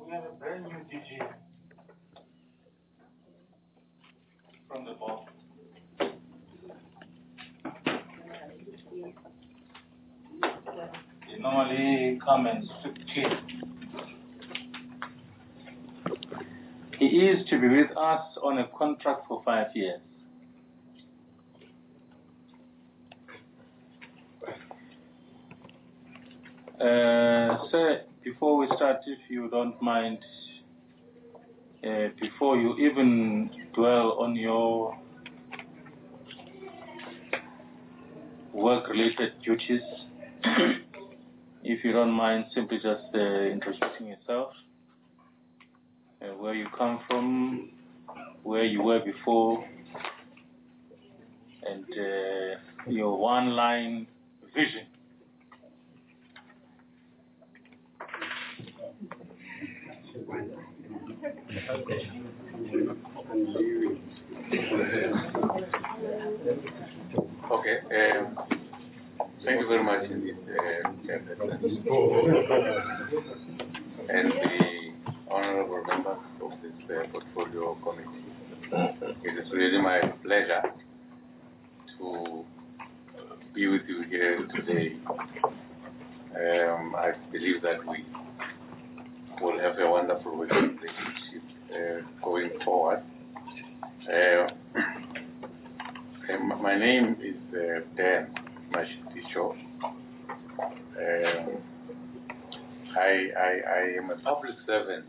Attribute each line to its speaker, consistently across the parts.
Speaker 1: we have a brand new DG from the board. They normally come and strip clean. He is to be with us on a contract for 5 years. Sir, before we start, if you don't mind, before you even dwell on your work-related duties, if you don't mind simply just introducing yourself, where you come from, where you were before, and your one-line vision.
Speaker 2: Okay. Thank you very much indeed, Chairperson, and the honorable members of this portfolio committee. It is really my pleasure to be with you here today. I believe that we will have a wonderful working relationship going forward. My name is Dan Mashiticho. I am a public servant.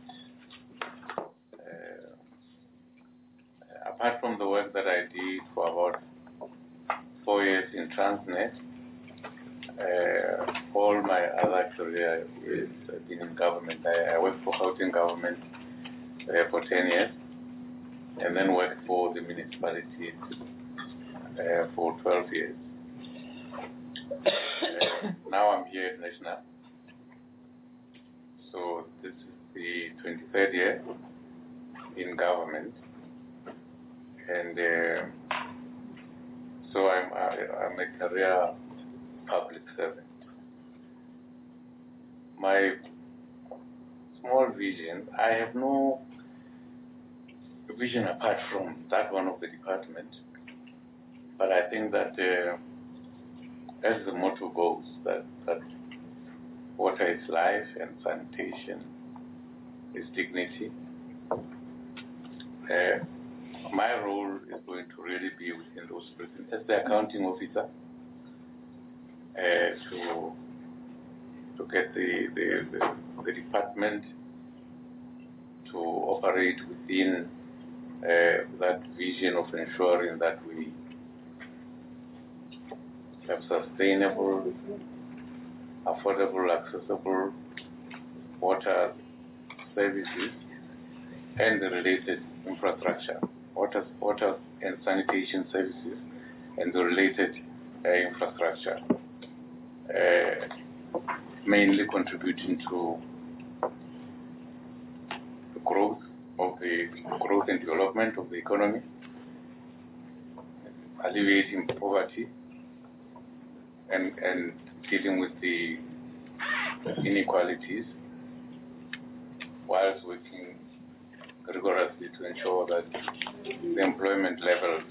Speaker 2: Apart from the work that I did for about 4 years in Transnet, all my other career has been in government. I worked for Gauteng government for 10 years, and then worked for the municipalities for 12 years. Now I'm here at National. So this is the 23rd year in government, and so I'm a career public servant. My small vision, I have no vision apart from that one of the department, but I think that as the motto goes, that water is life and sanitation is dignity. My role is going to really be within those prisons as the accounting officer to get the department to operate within that vision of ensuring that we have sustainable, affordable, accessible water services and the related infrastructure, water and sanitation services and the related infrastructure, mainly contributing to the growth and development of the economy, alleviating poverty, and dealing with the inequalities, whilst working rigorously to ensure that the employment levels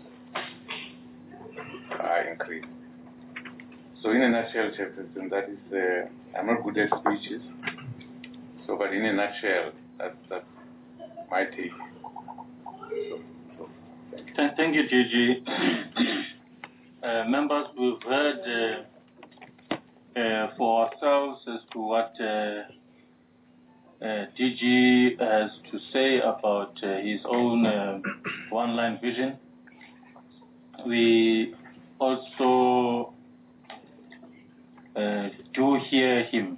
Speaker 2: are increased. So in a nutshell, Chairperson, that is, I'm not good at speeches, so but in a nutshell, that's my take.
Speaker 1: Thank you, Gigi. Members, we've heard for ourselves as to what DG has to say about his own one-line vision. We also do hear him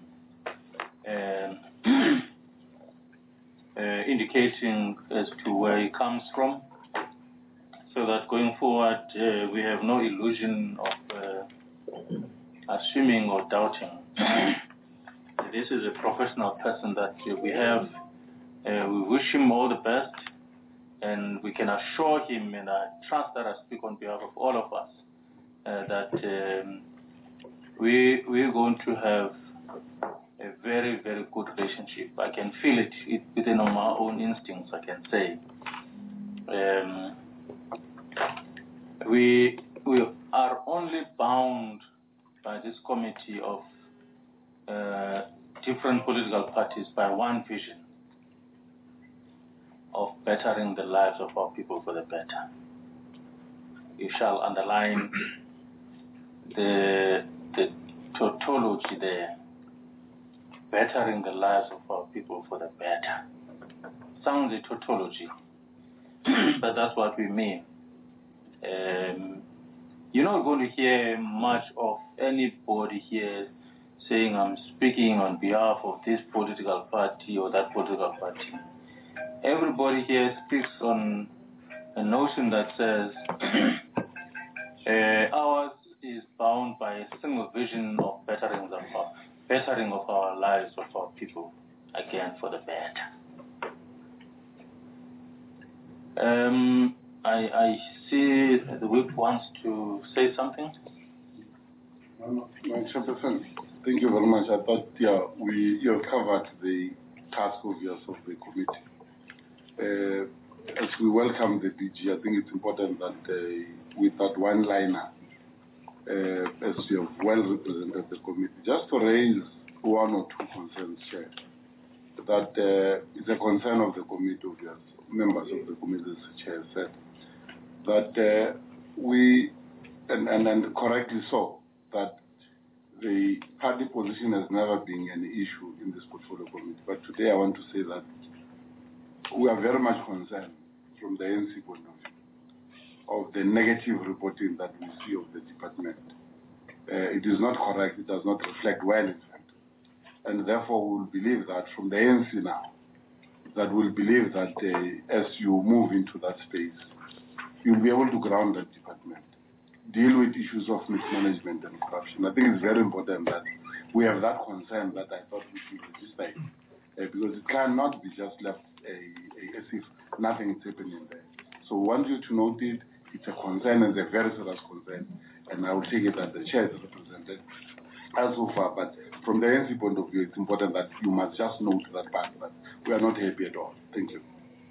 Speaker 1: indicating as to where he comes from, so that going forward we have no illusion of assuming or doubting. This is a professional person that we have. We wish him all the best, and we can assure him, and I trust that I speak on behalf of all of us, that we're going to have a very, very good relationship. I can feel it. within my own instincts, I can say. We are only bound by this committee of different political parties by one vision of bettering the lives of our people for the better. You shall underline the tautology there, bettering the lives of our people for the better. Sounds a tautology, but that's what we mean. You're not going to hear much of anybody here saying I'm speaking on behalf of this political party or that political party. Everybody here speaks on a notion that says ours is bound by a single vision of bettering of our lives, of our people, again for the better. I see the whip wants to say something.
Speaker 3: No, Chairperson, thank you very much. I thought, yeah, you have covered the task obvious of the committee. As we welcome the DG, I think it's important that with that one-liner, as you have well represented the committee, just to raise one or two concerns, Chair, that is a concern of the committee, obvious members of the committee, as the Chair said, that we, and correctly so, that the party position has never been an issue in this portfolio committee. But today I want to say that we are very much concerned from the ANC point of view of the negative reporting that we see of the department. It is not correct, it does not reflect well, in fact. And therefore we will believe that from the ANC now, that we'll believe that as you move into that space, you'll be able to ground that department, deal with issues of mismanagement and corruption. I think it's very important that we have that concern that I thought we should register because it cannot be just left as if nothing is happening there. So we want you to note it. It's a concern, it's a very serious concern, and I will take it that the Chair is represented as so far. But from the ANC point of view, it's important that you must just note that part, that we are not happy at all. Thank you.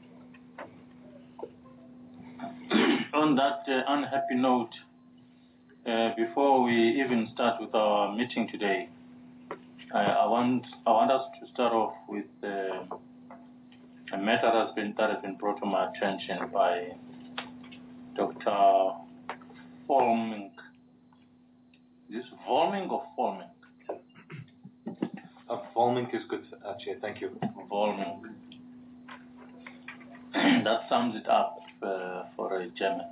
Speaker 1: On that unhappy note, before we even start with our meeting today, I want us to start off with a matter that has been brought to my attention by Dr. Volmink. Is this Volmink or Volmink?
Speaker 4: Volmink is good, Chair. Thank you.
Speaker 1: Volmink. That sums it up for a German.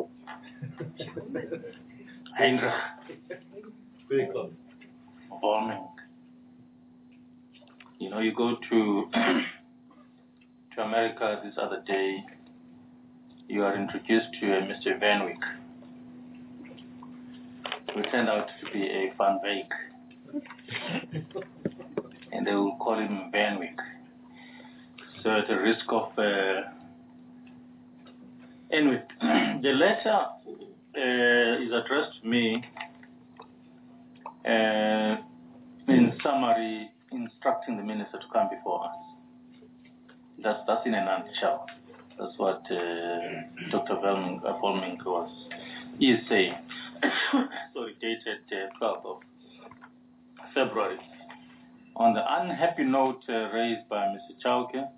Speaker 1: Heinrich.
Speaker 4: Very close.
Speaker 1: Volmink. You know, you go to America this other day, you are introduced to a Mr. Van Wyk, who turned out to be a Van Wyk. And they will call him Van Wyk. So at the risk of... Anyway, the letter is addressed to me in summary, instructing the minister to come before us. That's in a nutshell. That's what Dr. Volmink is saying. Sorry, dated 12th of February. On the unhappy note raised by Mr. Chauke,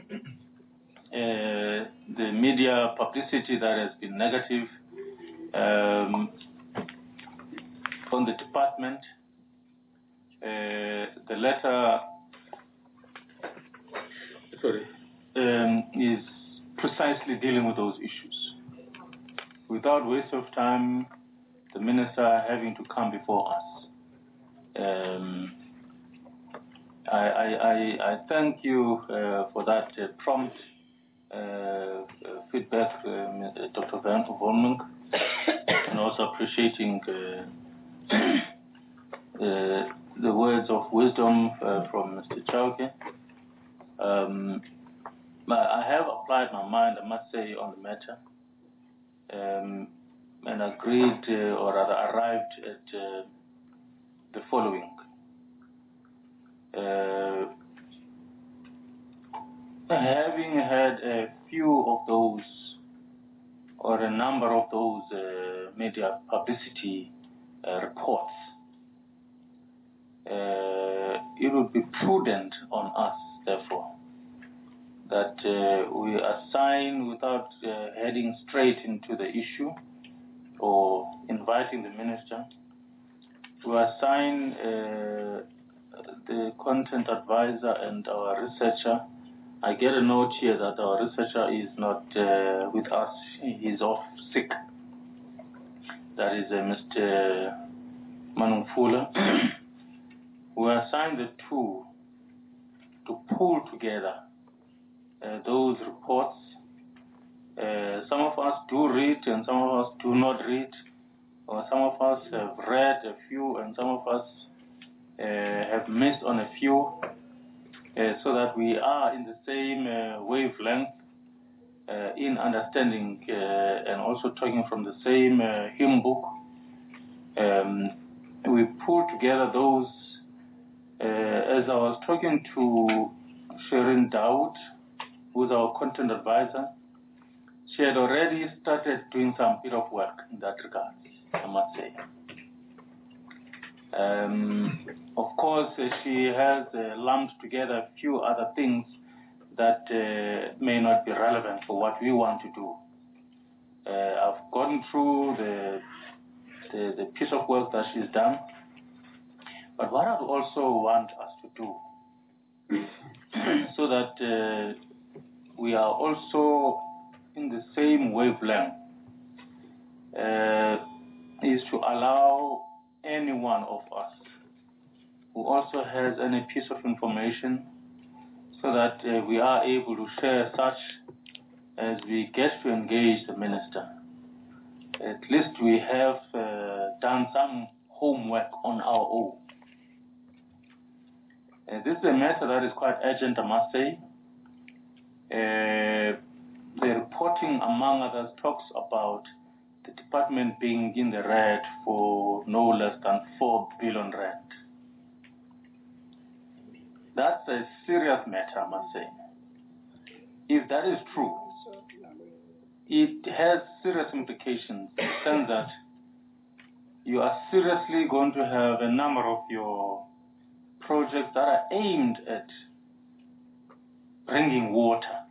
Speaker 1: the media publicity that has been negative on the department, the letter is precisely dealing with those issues. Without waste of time, the minister having to come before us. I thank you for that prompt feedback, Dr. Volmink, and also appreciating the words of wisdom from Mr. Chauke. I have applied my mind, I must say, on the matter, and agreed, or rather arrived at the following. having had a few of those, or a number of those media publicity reports, it would be prudent on us, therefore, that we assign, without heading straight into the issue or inviting the minister, we assign the content advisor and our researcher. I get a note here that our researcher is not with us. He's off sick. That is Mr. Manungfula. We assign the two to pull together those reports. Some of us do read and some of us do not read, or some of us have read a few and some of us have missed on a few, so that we are in the same wavelength in understanding and also talking from the same hymn book. We pull together those. As I was talking to Shirin Dawood, who's our content advisor, she had already started doing some bit of work in that regard, I must say. Of course, she has lumped together a few other things that may not be relevant for what we want to do. I've gone through the piece of work that she's done, but what I also want us to do, so that we are also in the same wavelength, is to allow any one of us who also has any piece of information, so that we are able to share such as we get to engage the minister. At least we have done some homework on our own. This is a matter that is quite urgent, I must say. The reporting, among others, talks about the department being in the red for no less than 4 billion rand. That's a serious matter, I must say. If that is true, it has serious implications in the sense that you are seriously going to have a number of your projects that are aimed at bringing water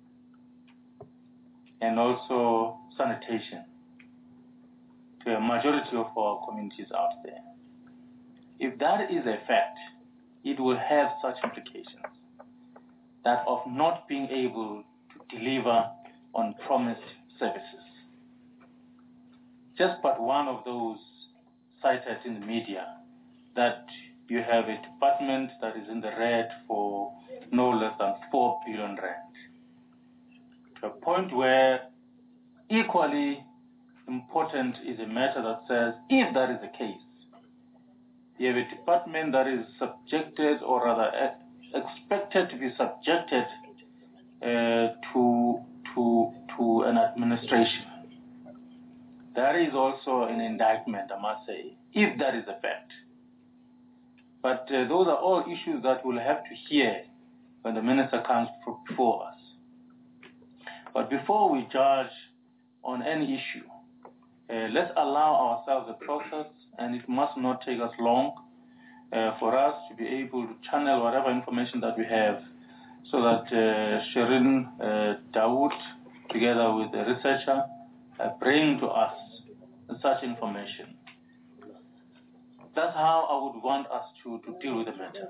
Speaker 1: and also sanitation to a majority of our communities out there. If that is a fact, it will have such implications, that of not being able to deliver on promised services. Just but one of those cited in the media, that you have a department that is in the red for no less than 4 billion rand. To a point where equally important is a matter that says, if that is the case, you have a department that is subjected, or rather expected to be subjected to an administration. That is also an indictment, I must say, if that is a fact. But those are all issues that we'll have to hear when the minister comes before us. But before we judge on any issue, let's allow ourselves a process, and it must not take us long for us to be able to channel whatever information that we have, so that Shirin Dawood, together with the researcher, bring to us such information. That's how I would want us to deal with the matter.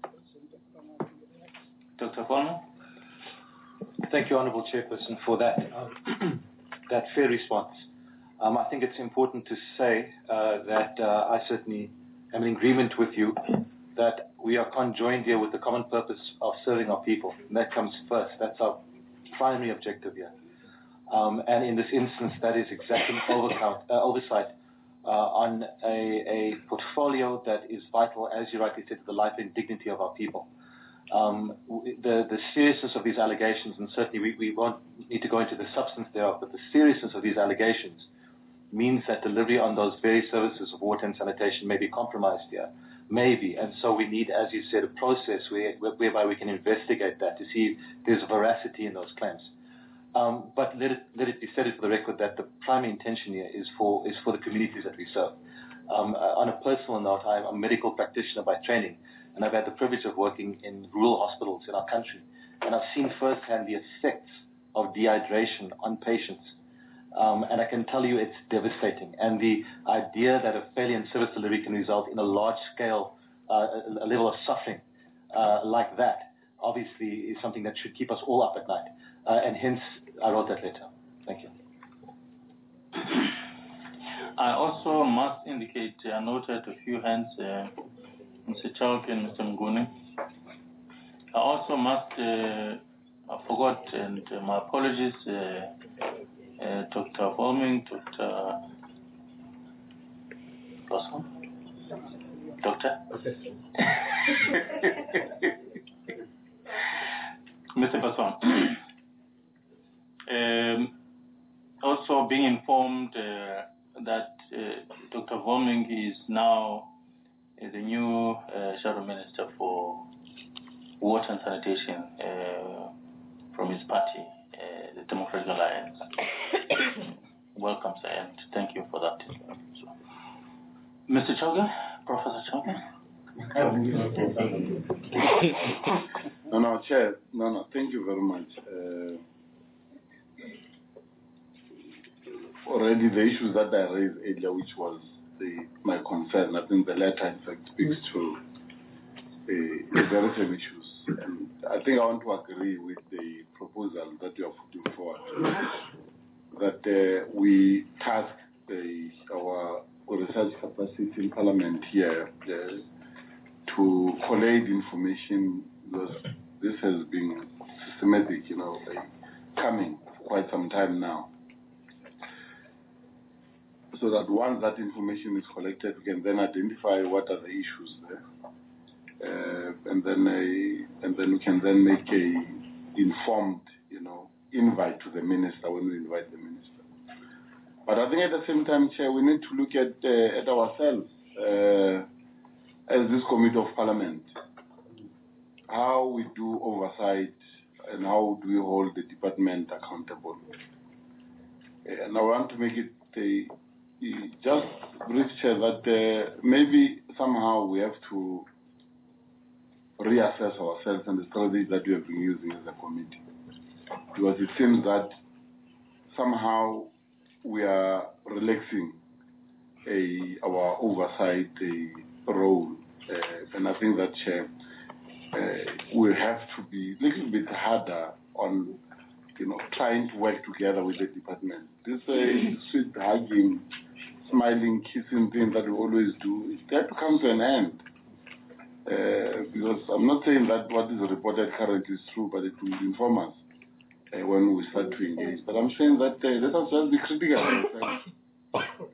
Speaker 1: Dr. Fono?
Speaker 4: Thank you, Honourable Chairperson, for that, that fair response. I think it's important to say that I certainly am in agreement with you that we are conjoined here with the common purpose of serving our people. And that comes first. That's our primary objective here. And in this instance, that is exacting oversight on a portfolio that is vital, as you rightly said, to the life and dignity of our people. The seriousness of these allegations, and certainly we won't need to go into the substance thereof, but the seriousness of these allegations means that delivery on those very services of water and sanitation may be compromised here. maybe. And so we need, as you said, a process whereby we can investigate that to see if there's veracity in those claims. But let it be said for the record that the primary intention here is for the communities that we serve. On a personal note, I'm a medical practitioner by training, and I've had the privilege of working in rural hospitals in our country, and I've seen firsthand the effects of dehydration on patients. And I can tell you it's devastating. And the idea that a failure in service delivery can result in a large-scale a level of suffering like that, obviously, is something that should keep us all up at night. And hence, I wrote that letter. Thank you.
Speaker 1: I also must indicate, I noted a few hands, Mr. Chauke and Mr. Mnguni. I also must, I forgot, and my apologies, Dr. Volming, Dr. Baswan? Doctor? Mr. Baswan. Also being informed that Dr. Volming is now the new Shadow Minister for Water and Sanitation from his party, the Democratic Alliance. Welcome, sir, and thank you for that. So, Mr. Chauke, Professor Chauke.
Speaker 3: No, Chair. No, thank you very much. Already the issues that I raised earlier, which was my concern, I think the letter in fact speaks to the very same issues. And I think I want to agree with the proposal that you are putting forward, that we task our research capacity in Parliament here to collate information, because this has been systematic, coming for quite some time now. So that once that information is collected, we can then identify what are the issues there, and then we can then make a informed, invite to the minister when we invite the minister. But I think at the same time, Chair, we need to look at ourselves as this Committee of Parliament, how we do oversight and how do we hold the department accountable. And I want to make it just brief, Chair, that maybe somehow we have to reassess ourselves and the strategy that we have been using as a committee. Because it seems that somehow we are relaxing our oversight role. And I think that, Chair, we have to be a little bit harder on trying to work together with the department. This sweet hugging, smiling, kissing thing that we always do, it has to come to an end. Because I'm not saying that what is reported currently is true, but it will inform us when we start to engage. But I'm saying that let us just be critical of ourselves.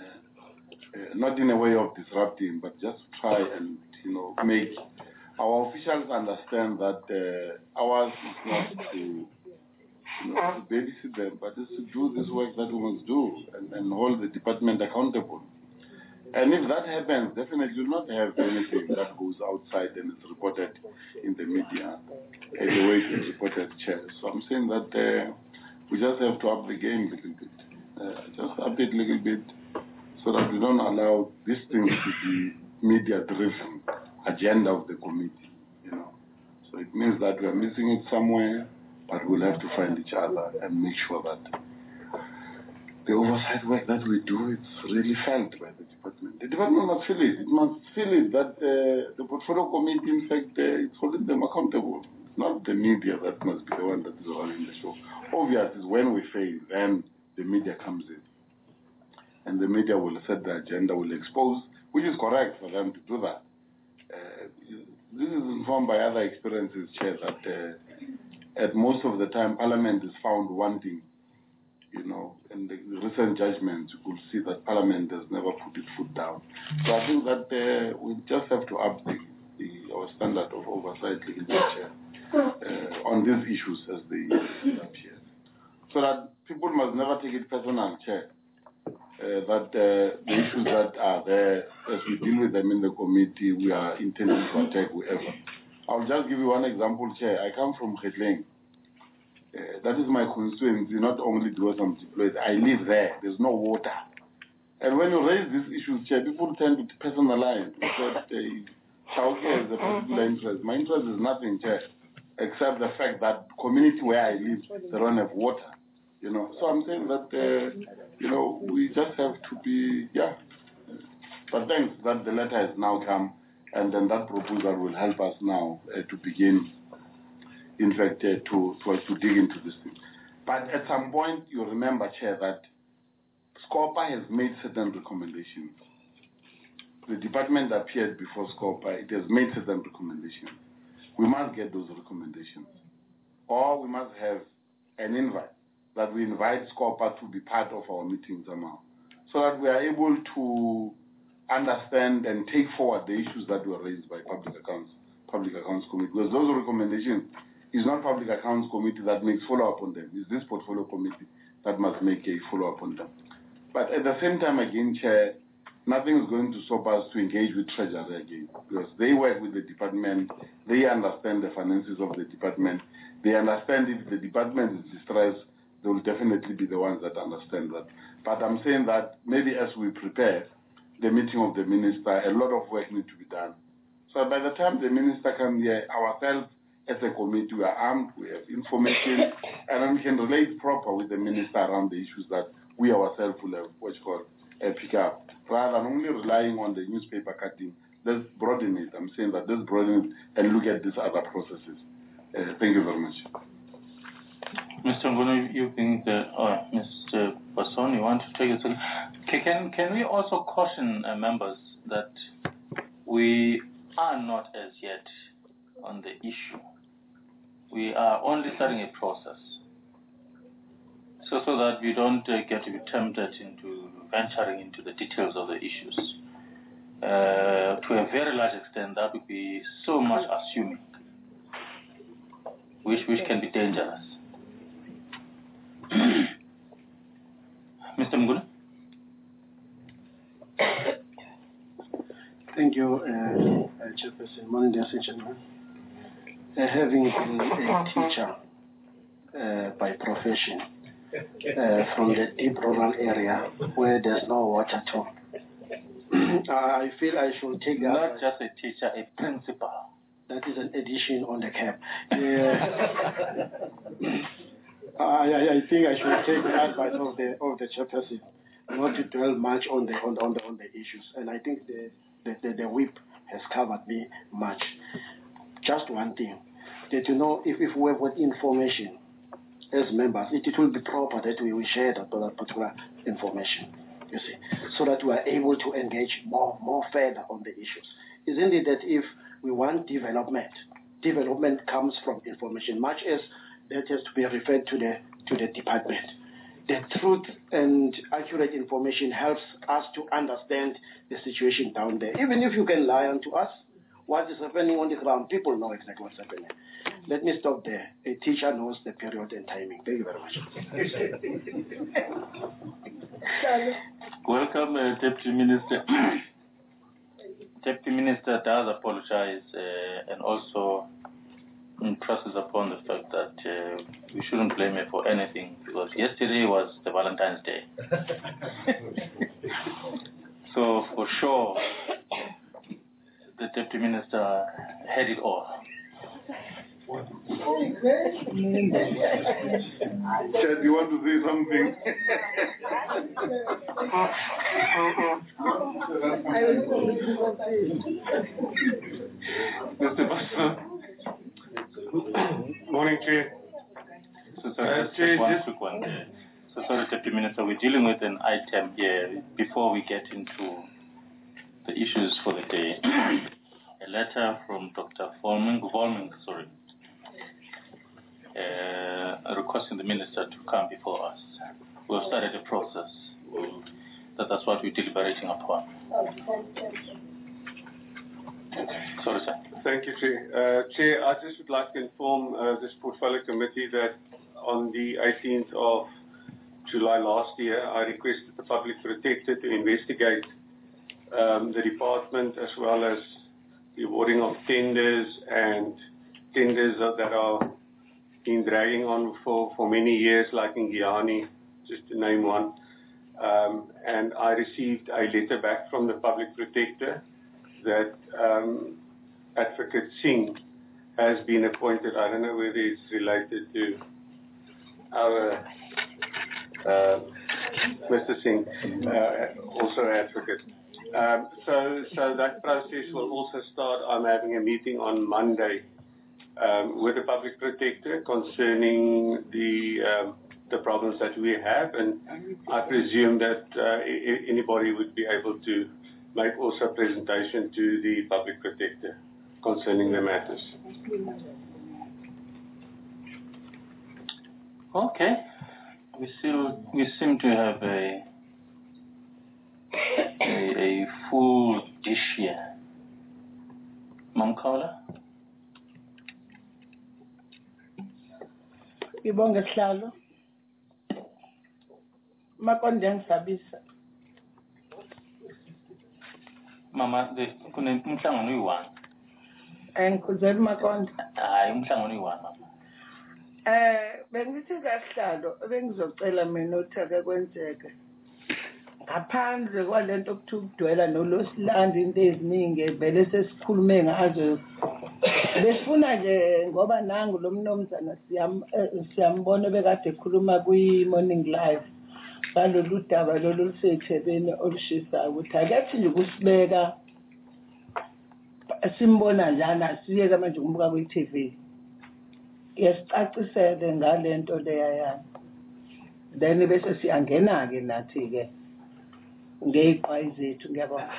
Speaker 3: Not in a way of disrupting, but just try and make our officials understand that ours is not to babysit them, but is to do this work that we must do and hold the department accountable. And if that happens, definitely you'll not have anything that goes outside and is reported in the media the way it is reported, Chair. So I'm saying that we just have to up the game a little bit. Just up it a little bit so that we don't allow these things to be media-driven agenda of the committee, So it means that we are missing it somewhere, but we'll have to find each other and make sure that the oversight work that we do, it's really felt by the department. The department must feel it. It must feel it that the portfolio committee, in fact, it's holding them accountable. It's not the media that must be the one that is running the show. Obviously, when we fail, then the media comes in. And the media will set the agenda, will expose, which is correct for them to do that. This is informed by other experiences, Chair, that at most of the time, Parliament is found wanting. In the recent judgments, you could see that Parliament has never put its foot down. So I think that we just have to up our standard of oversight, Chair, on these issues as they appear. So that people must never take it personal, Chair. that the issues that are there, as we deal with them in the committee, we are intending to attack whoever. I'll just give you one example, Chair. I come from Getleng. That is my constituency, not only because I'm deployed. I live there. There's no water. And when you raise these issues, Chair, people tend to personalize. That childcare is a particular interest. My interest is nothing, Chair, except the fact that the community where I live, they don't have water. You know, so I'm saying that, you know, we just have to be, yeah. But thanks that the letter has now come, and then that proposal will help us now to begin, in fact, to dig into this thing. But at some point, you remember, Chair, that SCOPA has made certain recommendations. The department appeared before SCOPA, it has made certain recommendations. We must get those recommendations. Or we must have an invite, that we invite SCOPA to be part of our meeting somehow, so that we are able to understand and take forward the issues that were raised by Public Accounts Committee. Because those recommendations is not Public Accounts Committee that makes follow-up on them. It's this portfolio committee that must make a follow-up on them. But at the same time, again, Chair, nothing is going to stop us to engage with Treasury again, because they work with the department, they understand the finances of the department, they understand if the department is distressed, they will definitely be the ones that understand that. But I'm saying that maybe as we prepare the meeting of the minister, a lot of work needs to be done. So by the time the minister comes here, ourselves as a committee, we are armed, we have information, and then we can relate proper with the minister around the issues that we ourselves will have, pick up. Rather than only relying on the newspaper cutting, let's broaden it. I'm saying that let's broaden it and look at these other processes. Thank you very much.
Speaker 1: Mr. Ngunu, you think that, Mr. Basson, you want to take it? Can we also caution members that we are not as yet on the issue? We are only starting a process. So that we don't get to be tempted into venturing into the details of the issues. To a very large extent, that would be so much assuming, which can be dangerous. Mr. Mguna?
Speaker 5: Thank you, Chairperson. Morning, ladies and gentlemen. Having been a teacher by profession, from the deep rural area where there's no water at all, I feel I should take that.
Speaker 1: Not just a teacher, a principal.
Speaker 5: That is an addition on the cap. I think I should take the advice of the chairperson, not to dwell much on the issues. And I think the whip has covered me much. Just one thing, that you know, if we have what information as members, it will be proper that we will share that particular information, you see, so that we are able to engage more further on the issues. Isn't it that if we want development comes from information, much as that has to be referred to the department. The truth and accurate information helps us to understand the situation down there. Even if you can lie unto us, what is happening on the ground, people know exactly what's happening. Let me stop there. A teacher knows the period and timing. Thank you very much.
Speaker 1: Welcome, Deputy Minister. Deputy Minister does apologize and also impresses upon the fact that we shouldn't blame her for anything, because yesterday was the Valentine's Day. So for sure, the Deputy Minister had it all.
Speaker 3: Chad, you want to say something?
Speaker 1: Mr. Basson.
Speaker 6: Morning, Chair.
Speaker 1: So sorry, just quick one. So sorry, Deputy Minister, we're dealing with an item here before we get into the issues for the day. A letter from Dr. Volming, requesting the minister to come before us. We've started a process. That's what we're deliberating upon. Sorry, sir.
Speaker 6: Thank you, Chair. Chair, I just would like to inform this portfolio committee that on the 18th of July last year, I requested the Public Protector to investigate the department as well as the awarding of tenders and tenders that are been dragging on for many years, like in Giyani, just to name one. And I received a letter back from the Public Protector that Advocate Singh has been appointed. I don't know whether it's related to our Mr. Singh, also advocate. So that process will also start. I'm having a meeting on Monday with the Public Protector concerning the problems that we have, and I presume that anybody would be able to make also a presentation to the Public Protector concerning the matters.
Speaker 1: Okay, we seem to have a full dish here. Mamkaula?
Speaker 7: Ibonge Sihlalo. Makonde ngisabisa.
Speaker 1: Mama, umhlangano uyi-1.
Speaker 7: Ngikhuzela uMakonde.
Speaker 1: Hayi, umhlangano uyi-1 mama.
Speaker 7: Bengithi kaSihlalo bengizocela mina ukuthi ake kwenzeke. Ngaphandle kwalento okuthiwa ukudwela nolosilanda into eziningi vele sesikhulume ngazo. Besifuna nje ngoba nangu lo mnomzana siyambona bekade ekhuluma kwi-Morning Live ngalolu daba lolu luseThekwini olushisayo ukuthi akethi nje kusibeka simbona njana siyeke manje kumbuka kwi-TV. Yesicacisele ngalento leyayana. Then bese siyangena-ke nathi-ke ngey'qwayi zethu. Ngiyabonga.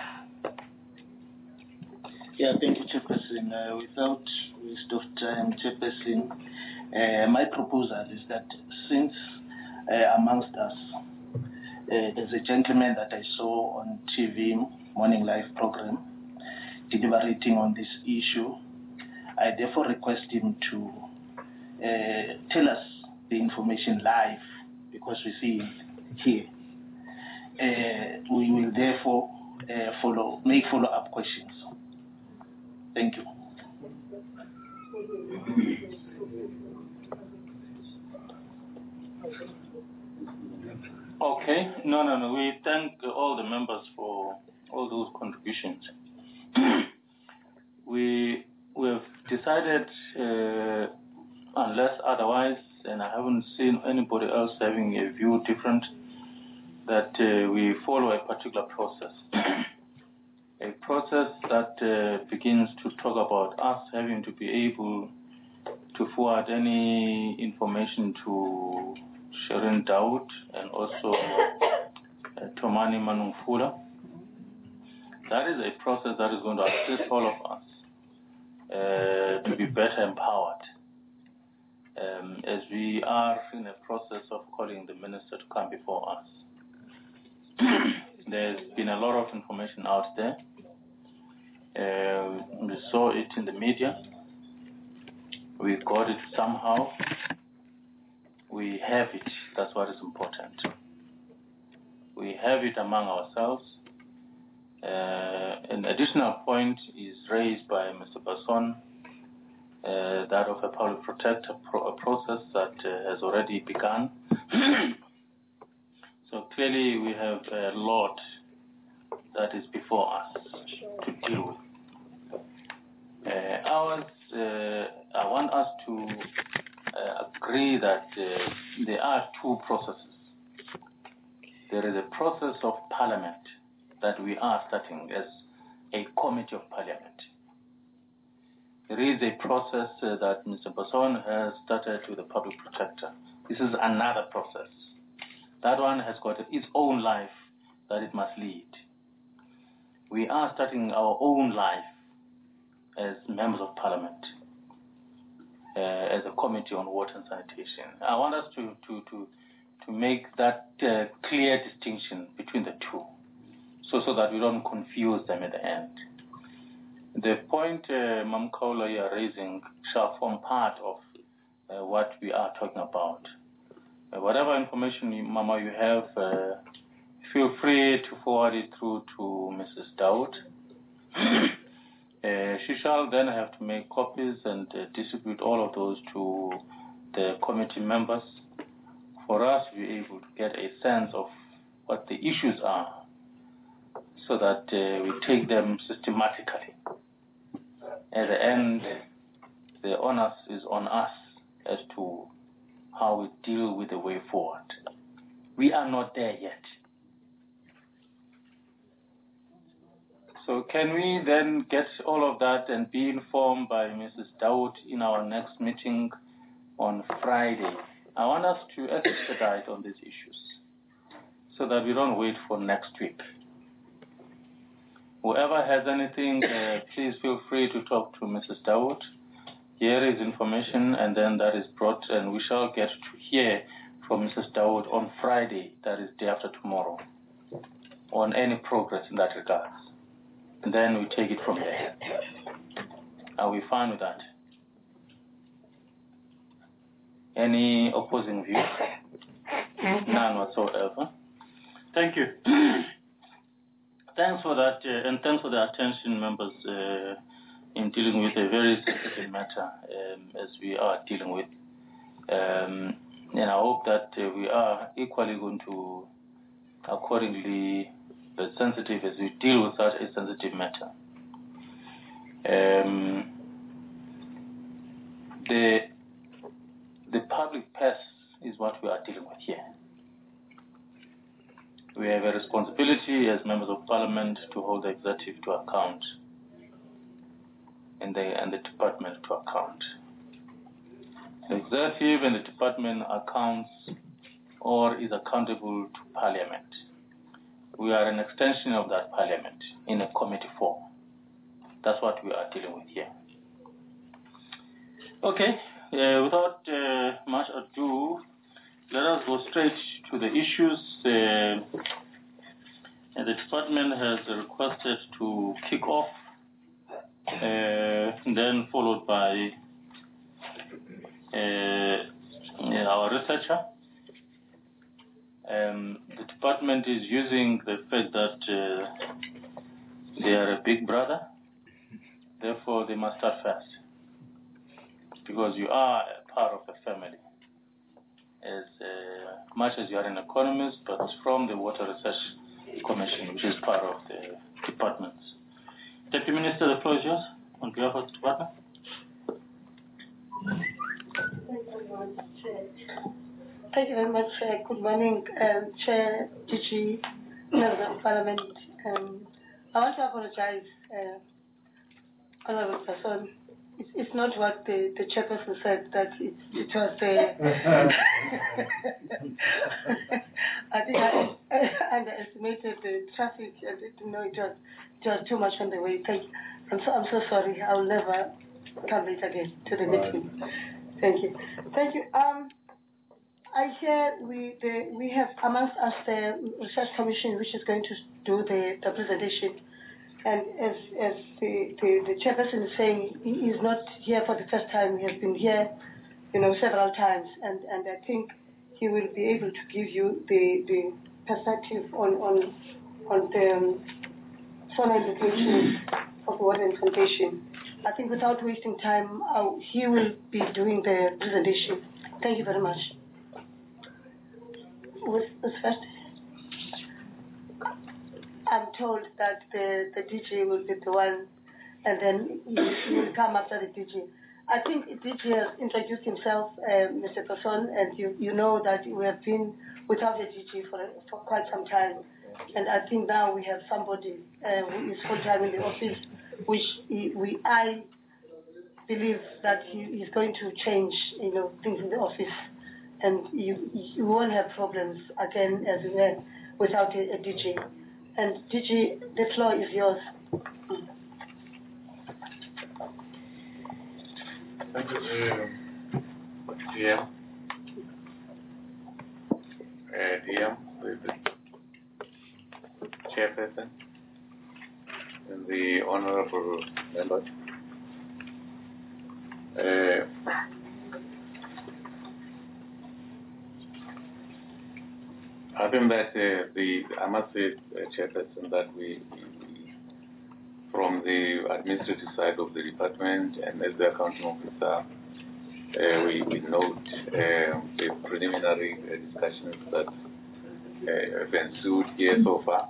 Speaker 8: Yeah, thank you, Chairperson. Without waste of time, Chairperson, my proposal is that since amongst us, there's a gentleman that I saw on TV, Morning Live program, deliberating on this issue, I therefore request him to tell us the information live, because we see it here. We will therefore make follow-up questions. Thank you.
Speaker 1: Okay, no. We thank all the members for all those contributions. We've decided, unless otherwise, and I haven't seen anybody else having a view different, that we follow a particular process. A process that begins to talk about us having to be able to forward any information to Sharon Daud and also Tomani Manungfula. That is a process that is going to assist all of us to be better empowered as we are in a process of calling the minister to come before us. There's been a lot of information out there. We saw it in the media. We got it somehow. We have it. That's what is important. We have it among ourselves. An additional point is raised by Mr. Basson, that of a public protector process that has already begun. So clearly we have a lot that is before us to deal with. I want us to agree that there are two processes. There is a process of parliament that we are starting as a committee of parliament. There is a process that Mr. Basson has started with the public protector. This is another process. That one has got its own life that it must lead. We are starting our own life as members of parliament, as a committee on water and sanitation. I want us to make that clear distinction between the two, so that we don't confuse them at the end. The point Mamkaula you are raising shall form part of what we are talking about. Whatever information, Mama, you have, feel free to forward it through to Mrs. Daud. She shall then have to make copies and distribute all of those to the committee members for us to be able to get a sense of what the issues are, so that we take them systematically. At the end, the onus is on us as to how we deal with the way forward. We are not there yet. So can we then get all of that and be informed by Mrs. Daud in our next meeting on Friday? I want us to expedite on these issues so that we don't wait for next week. Whoever has anything, please feel free to talk to Mrs. Daud. Here is information, and then that is brought, and we shall get to hear from Mrs. Daud on Friday, that is day after tomorrow, on any progress in that regard. And then we take it from there. Are we fine with that? Any opposing views? None whatsoever. Thank you. Thanks for that, and thanks for the attention, members, in dealing with a very sensitive matter as we are dealing with. And I hope that we are equally going to accordingly be sensitive as we deal with such a sensitive matter. The public purse is what we are dealing with here. We have a responsibility as members of parliament to hold the executive to account and the department to account. The executive and the department accounts or is accountable to parliament. We are an extension of that parliament in a committee form. That's what we are dealing with here. Okay, without much ado, let us go straight to the issues. The department has requested to kick off, then followed by our researcher. The department is using the fact that they are a big brother, therefore they must start first, because you are a part of the family. As much as you are an economist, but from the Water Research Commission, which is part of the departments. Deputy Minister, the floor is yours on behalf of the department.
Speaker 9: Thank you very much. Good morning, Chair, DG, Members of Parliament. I want to apologize, Honourable Person. It's not what the chairperson said, that it was I think I underestimated the traffic. I didn't know it was too much on the way. I'm so sorry. I will never come late again to the meeting. Thank you. Thank you. I hear we have amongst us the Research Commission, which is going to do the presentation. And as the chairperson is saying, he is not here for the first time. He has been here, several times, and I think he will be able to give you the perspective on the solar implications of the water implementation. I think without wasting time, he will be doing the presentation. Thank you very much. What's first? I'm told that the DG will be the one, and then he will come after the DG. I think the DG has introduced himself, Mr. Person, and you know that we have been without the DG for quite some time. And I think now we have somebody who is full-time in the office, which I believe that he is going to change, things in the office. And you won't have problems again as we were without a DG. And DG, the floor is yours.
Speaker 2: Thank you, DM. DM, the chairperson, and the honorable members. I think that I must say, Chairperson, that we from the administrative side of the department and as the accounting officer, we note the preliminary discussions that have ensued here so far.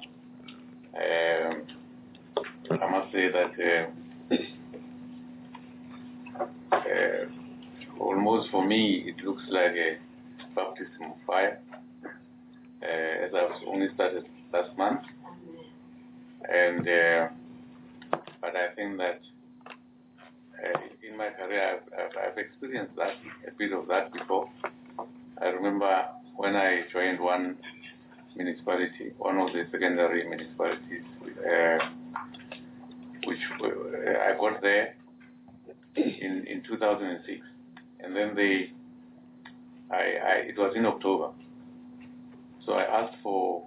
Speaker 2: I must say that almost for me, it looks like a baptism of fire, as I've only started last month. And but I think that in my career, I've experienced that, a bit of that before. I remember when I joined one municipality, one of the secondary municipalities, which I got there in 2006, and then it was in October. So I asked for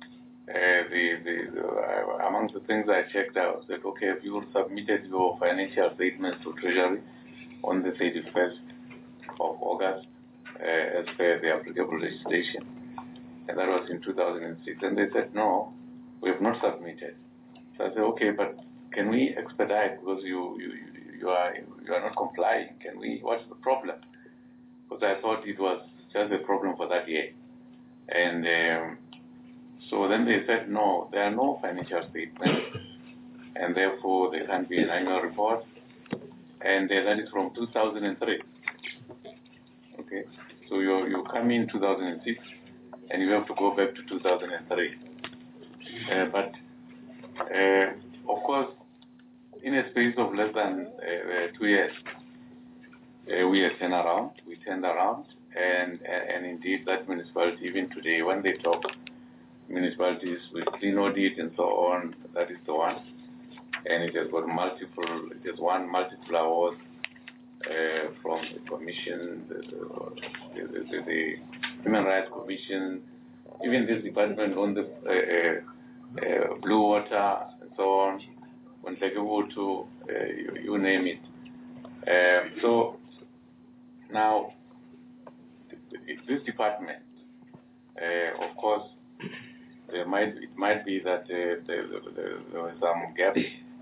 Speaker 2: among the things I checked out, that okay, if you submitted your financial statements to Treasury on the 31st of August, as per the applicable legislation, and that was in 2006, and they said no, we have not submitted. So I said, okay, but can we expedite, because you are not complying? Can we? What's the problem? Because I thought it was just a problem for that year, and so then they said no, there are no financial statements, and therefore there can't be an annual report, and that is from 2003. Okay, so you come in 2006, and you have to go back to 2003. But of course, in a space of less than 2 years, we turned around, and indeed that municipality, even today, when they talk municipalities with clean audit and so on, that is the one, and it has got won multiple awards from the Commission, the Human Rights Commission, even this department on the blue water and so on, when they go to you name it. So now this department, of course, it might be that there was some gap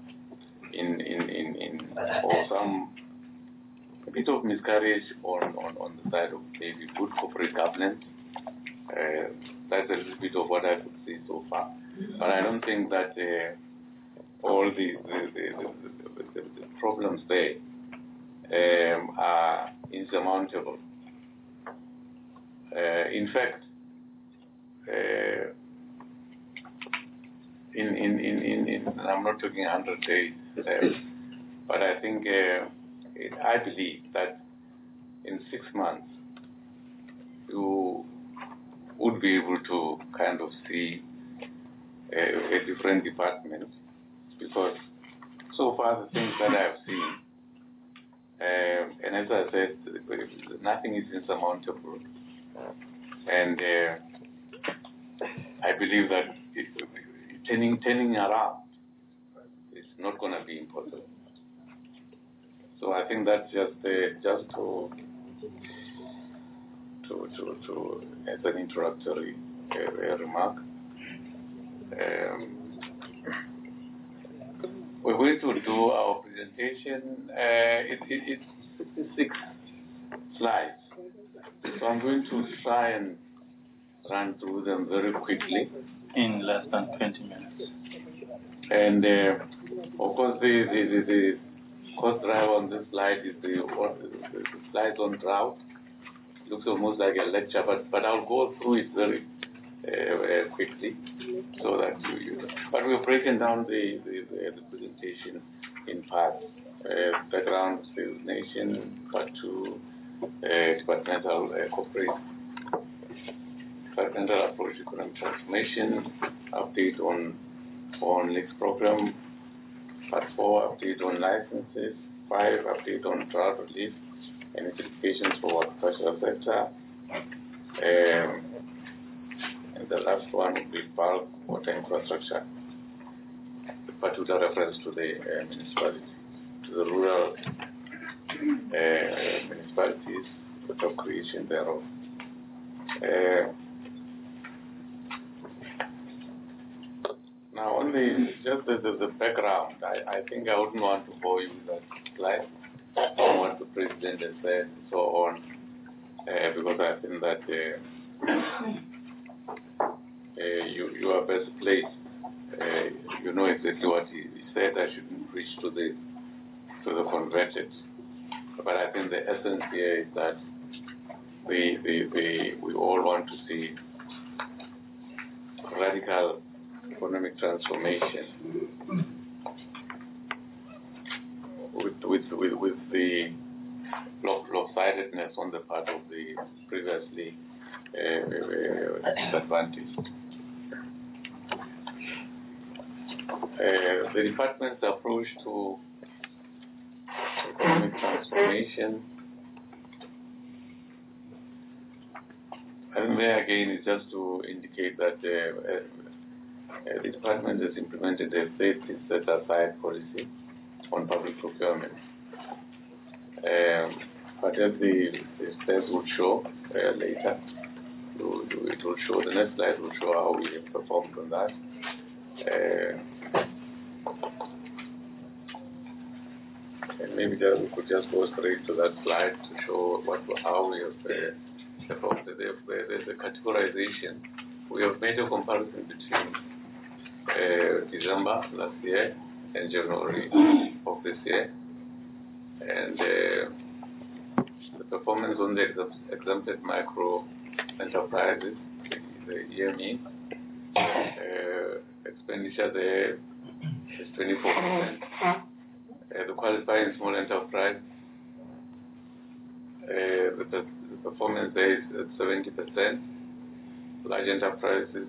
Speaker 2: in or some a bit of miscarriage on the side of maybe good corporate governance. That's a little bit of what I could see so far. But I don't think that all the problems there are insurmountable. In fact, I'm not talking 100 days, but I think I believe that in 6 months you would be able to kind of see a different department, because so far the things that I've seen, and as I said, nothing is insurmountable, and I believe that turning around is not going to be impossible. So I think that's just to as an introductory remark. We're going to do our presentation. It's 66 slides, so I'm going to try and run through them very quickly
Speaker 1: in less than 20 minutes.
Speaker 2: And of course, the cost driver on this slide is the slides on drought. Looks almost like a lecture, but I'll go through it very quickly, so that but we've broken down the presentation in parts. Background, sales nation, part 2, departmental corporate, departmental approach to economic transformation, update on next program, part 4, update on licenses, 5, update on drought relief and implications for agricultural sector, and the last one will be bulk water infrastructure, particular reference to the municipality, to the rural municipalities, the job creation thereof. Now, on the background, I think I wouldn't want to bore you with that slide on what the president has said and so on, because I think that you are best placed. You know exactly what he said. I shouldn't preach to the converted, but I think the essence here is that we all want to see radical economic transformation with the lopsidedness on the part of the previously disadvantaged. The department's approach to economic transformation, and there again is just to indicate that the department has implemented a safety set-aside policy on public procurement. But as the slides will show later, it will show, the next slide will show how we have performed on that. And maybe we could just go straight to that slide to show how we have performed. There's a categorization. We have made a comparison between December last year and January of this year, and the performance on the exempted micro enterprises, the EME, expenditure there is 24%. The qualifying small enterprise, the performance there is at 70%. Large enterprises,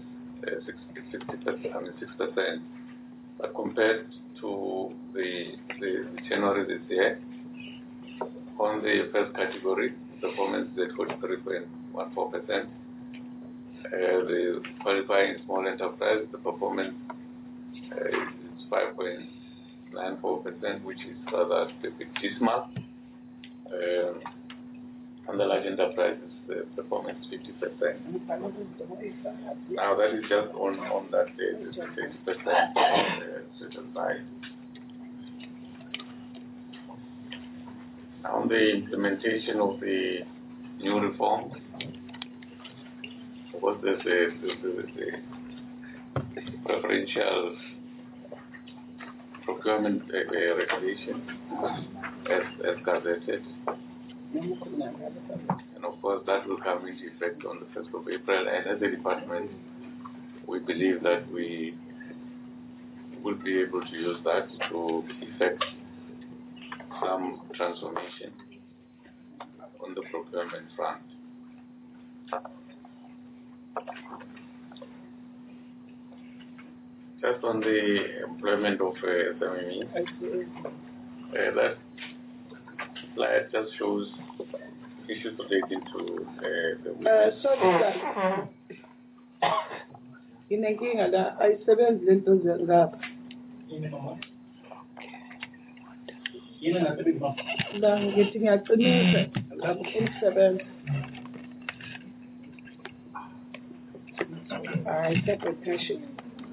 Speaker 2: 6%. But compared to the January this year, on the first category, performance is at 43.14%. The qualifying small enterprise, the performance is 5.94%, which is rather a bit dismal. And the large enterprises, performance 50%. Now that is just on that 50% set aside. On the implementation of the new reforms, of course, there's the preferential procurement regulation as gazetted. And of course, that will come into effect on the 1st of April. And as a department, we believe that we will be able to use that to effect some transformation on the procurement front. Just on the employment of SMEs, that slide just shows issues relating to the women.
Speaker 7: Sorry, inenkinga la ayisebenzi lento ngapha. Yini ngasebenzi mama? La ngithi ngiyaqinisa lapho umsebenzi. Hayi secretary.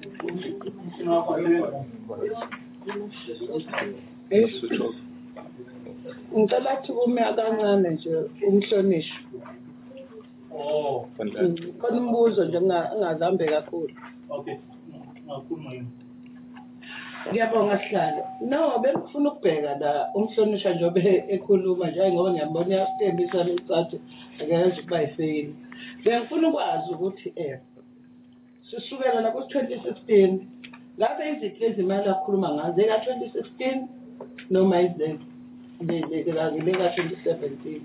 Speaker 7: Ngicela ukuthi kume kancane nje umhlonishwa. Oh, fantastic. Khona umbuzo nje ungazambe kakhulu. Okay. Ngakhuluma yini? Ngiyabonga sihlalo. No, bengifuna ukubheka la umhlonishwa nje ekhuluma nje ngoba ngiyambona uyasithembisa lecathi akayazi ukuba yifeyili. Bengifuna ukwazi ukuthi sisukela la ku-2016 ngabe iziphi ezimali akhuluma ngazo eka-2016 noma izenzo leka 2017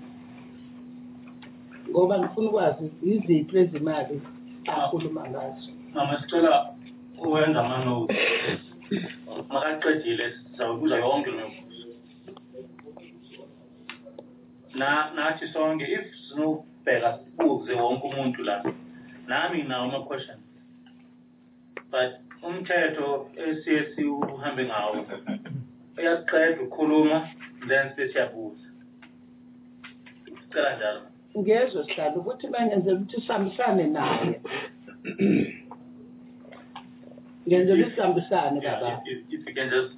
Speaker 7: ngoba ngifuna ukwazi iziphi ezimali akhuluma ngazo. Mama sicela uwenza amanothi makaqedile sizawubuza yonke nathi sonke if sinobheka sibuze wonke umuntu la nami nginawo ama-questions but umthetho esiye uhambe ngawo uyaqeda ukukhuluma then siyabuza. Cela njalo. Ngezwe sihlalo ukuthi bangenzela ukuthi sihambisane naye. ngenzela isihambisane baba.
Speaker 2: If you can just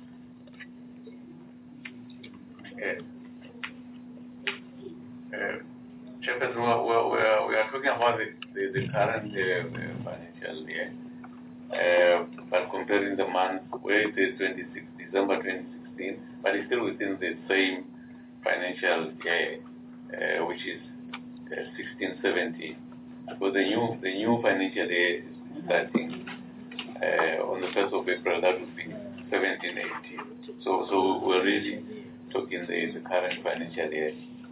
Speaker 2: Chairperson, we are talking about the current financial year, but comparing the months where it is December 2016, but it's still within the same financial year, which is 16-17. So the new financial year is starting on the 1st of April. That would be 17-18. So we're really talking the current financial year.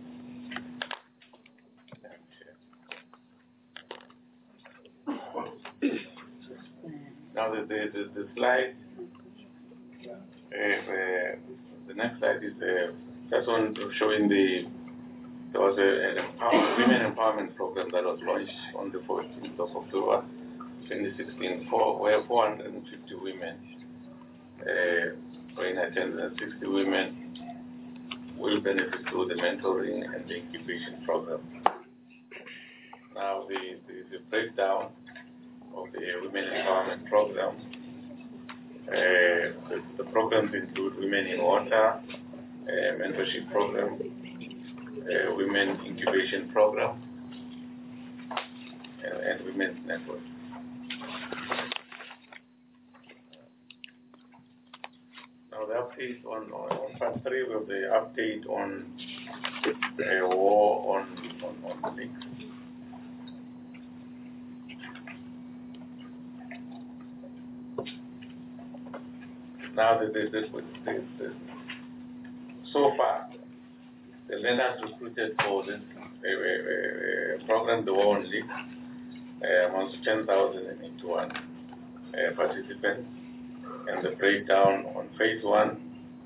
Speaker 2: Now the slide, the next slide is just one showing there was a women empowerment program that was launched on the 14th of October 2016, where 450 women were in attendance. 60 women will benefit through the mentoring and the incubation program. Now the breakdown of the Women Empowerment Program. The programs include Women in Water, Mentorship Program, Women Incubation Program, and Women's Network. Now the update on part 3 was the update on war on links. Now, so far, the learners recruited for this program, the War on Leaks, amounts to 10,081 participants. And the breakdown on phase 1,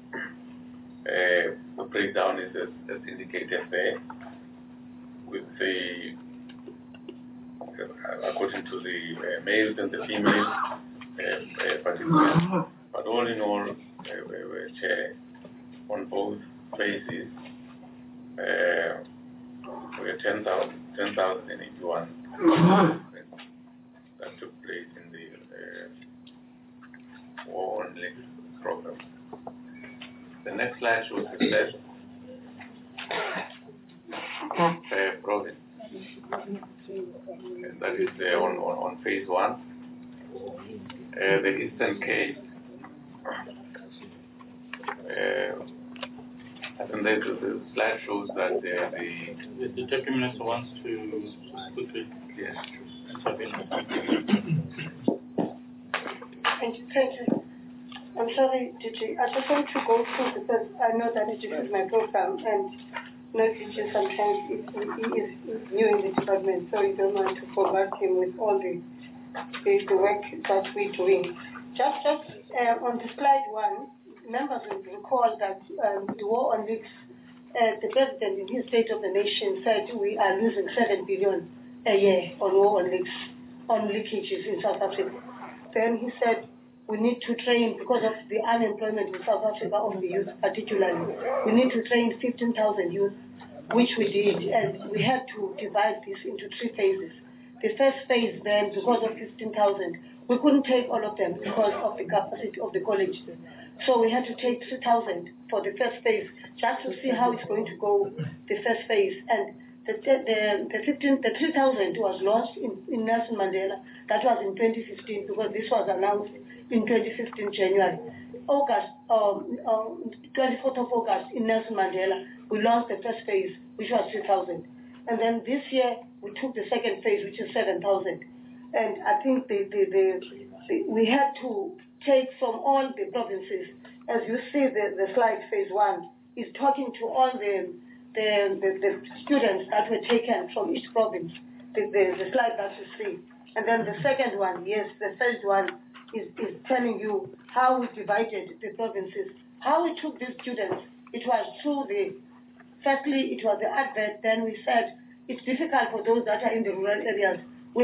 Speaker 2: the breakdown is as indicated there, with the, according to the males and the female participants. But all in all, Chair, on both phases, we had 10,081 that took place in the War on Links program. The next slide shows the left province. And that is on phase 1. The Eastern Cape. I think the slide shows that the Deputy Minister wants to quickly intervene.
Speaker 9: Thank you. I'm sorry, DG. I just want to go through because I know that it is my program and DG sometimes he is new in the department, so you don't want to forget him with all the work that we're doing. Just on the slide 1, members will recall that the War on Leaks, the President in his State of the Nation said we are losing 7 billion a year on war on leaks, on leakages in South Africa. Then he said we need to train, because of the unemployment in South Africa of the youth particularly, we need to train 15,000 youth, which we did, and we had to divide this into 3 phases. The first phase then, because of 15,000, we couldn't take all of them because of the capacity of the college. So we had to take 2,000 for the first phase, just to see how it's going to go, the first phase. And the 3,000 was launched in Nelson Mandela. That was in 2015, because this was announced in 2015 January. 24th of August in Nelson Mandela, we launched the first phase, which was 3,000. And then this year, we took the second phase, which is 7,000. And I think we had to take from all the provinces. As you see, the slide, phase 1, is talking to all the students that were taken from each province, the slide that you see. And then the second one, yes, the third one is telling you how we divided the provinces. How we took these students, it was through firstly, it was the advert, then we said it's difficult for those that are in the rural areas.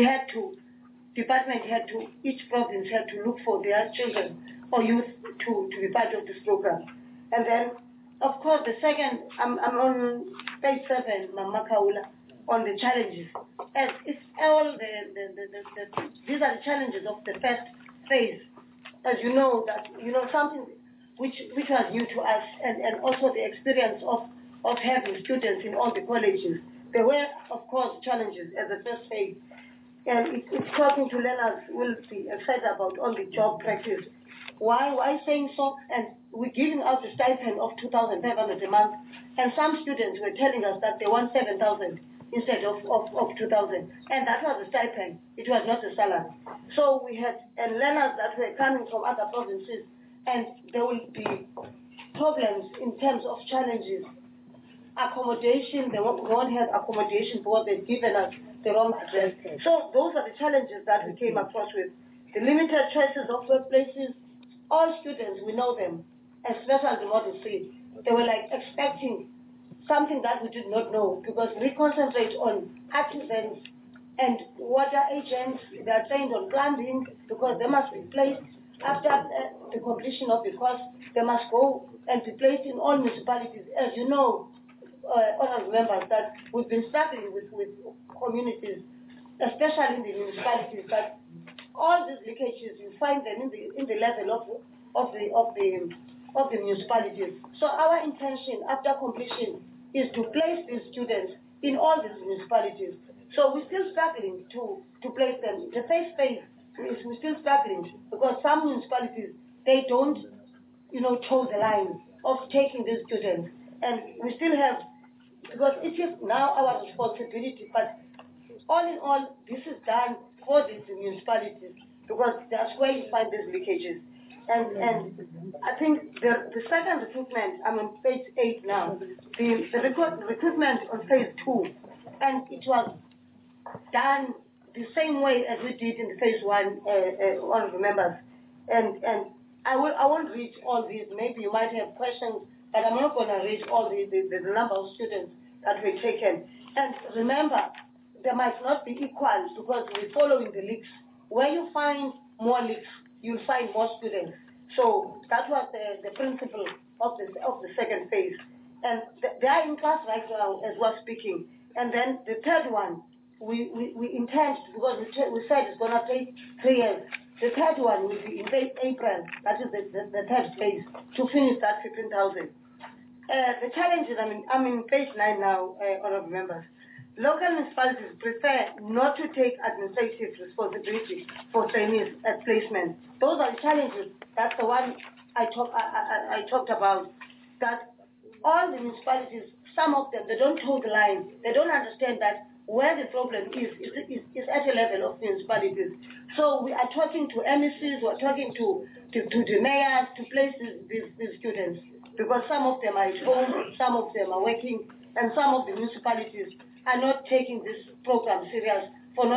Speaker 9: Each province had to look for their children or youth to be part of this program. And then, of course, the second, I'm on page 7, Mama Kaula, on the challenges. And it's all these are the challenges of the first phase, as you know, that something which was new to us, and also the experience of having students in all the colleges. There were, of course, challenges as the first phase, and it's talking to learners will be excited about on the job practice. Why saying so? And we're giving out a stipend of 2,500 a month, and some students were telling us that they want 7,000 instead of 2,000, and that was a stipend. It was not a salary. So we had learners that were coming from other provinces, and there will be problems in terms of challenges. Accommodation, they won't have accommodation because they've given us the wrong address. So those are the challenges that we came across with. The limited choices of workplaces. All students, we know them, especially the Model C. They were like expecting something that we did not know, because we concentrate on artisans and water agents. They are trained on plumbing because they must be placed after the completion of the course. They must go and be placed in all municipalities. As you know, honourable members, that we've been struggling with communities, especially in the municipalities, that all these leakages, you find them in the level of the municipalities. So our intention after completion is to place these students in all these municipalities. So we're still struggling to place them. The first phase, we're still struggling because some municipalities, they don't, toe the line of taking these students. And we still have, because it is now our responsibility, but all in all, this is done for these municipalities because that's where you find these leakages. And I think the second recruitment, I'm on phase 8 now, the recruitment on phase 2, and it was done the same way as we did in the phase 1, one remembers. And I won't read all these. Maybe you might have questions, but I'm not going to read all the number of students that were taken. And remember, there might not be equal because we're following the leaks. Where you find more leaks, you'll find more students. So that was the principle of the second phase. And they are in class right now as we're speaking. And then the third one, we intend, because we said it's going to take 3 years. The third one will be in April. That is the third phase to finish that 15,000. The challenges, I'm in phase 9 now, honourable members. Local municipalities prefer not to take administrative responsibility for trainees at placement. Those are the challenges. That's the one I talked about. That all the municipalities, some of them, they don't toe the line. They don't understand that where the problem is at a level of municipalities. So we are talking to MECs, we're talking to the mayors to place these students, because some of them are at home, some of them are working, and some of the municipalities are not taking this program serious.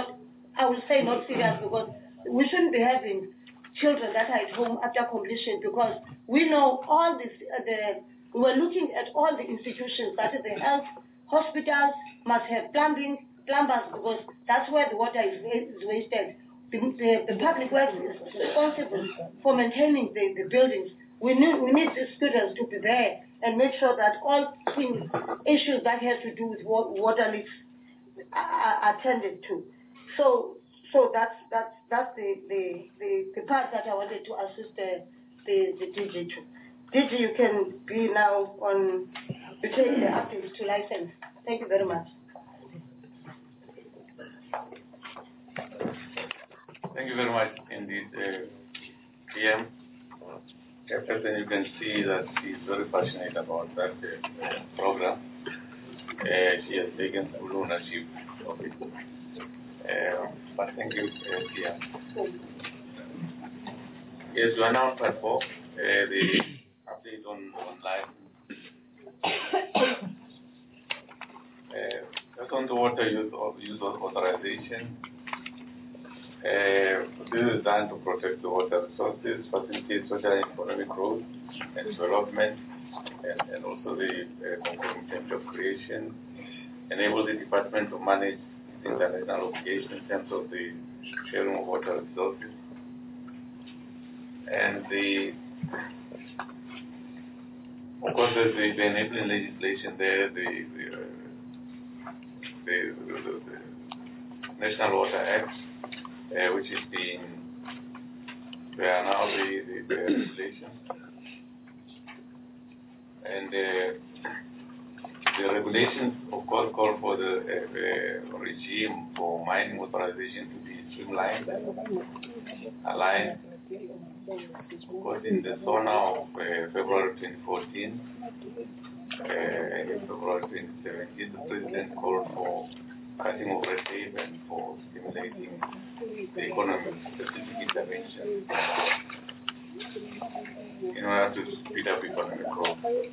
Speaker 9: I will say not serious, because we shouldn't be having children that are at home after completion, because we know all this. We were looking at all the institutions, that is the health, hospitals must have plumbers, because that's where the water is wasted. The public works is responsible for maintaining the buildings. We need the students to be there and make sure that all issues that have to do with water leaks are attended to. So that's the part that I wanted to assist the DG to. DG, you can be now on to take the updates to license. Thank you very much.
Speaker 2: Thank you very much indeed, PM. Chairperson, you can see that she's very passionate about that program. She has taken full ownership of it. But thank you, PM. Yes, we are now on part 4, the update on license. Just on the water use authorization. This is done to protect the water resources, facilitate social and economic growth and development, and also the concomitant job creation, enable the department to manage its international obligations in terms of the sharing of water resources. And of course, there's the enabling legislation there, the National Water Act, which is being There are now the regulations. And the regulations, of course, call for the regime for mining authorization to be streamlined, aligned. Of course, in the SONA of February 2014 and in February 2017, the President called for cutting of red tape and for stimulating the economy with specific interventions in order to speed up economic growth.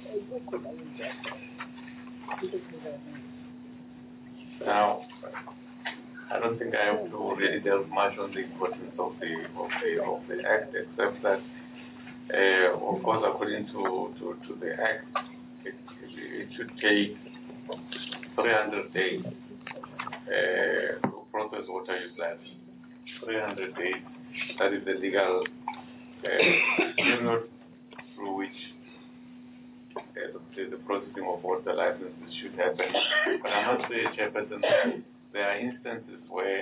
Speaker 2: Now, I don't think I have to really delve much on the importance of the Act, except that, of course, according to the Act, it should take 300 days to process water use license. 300 days, that is the legal period through which the processing of water licenses should happen. But I must say, Chairperson, there are instances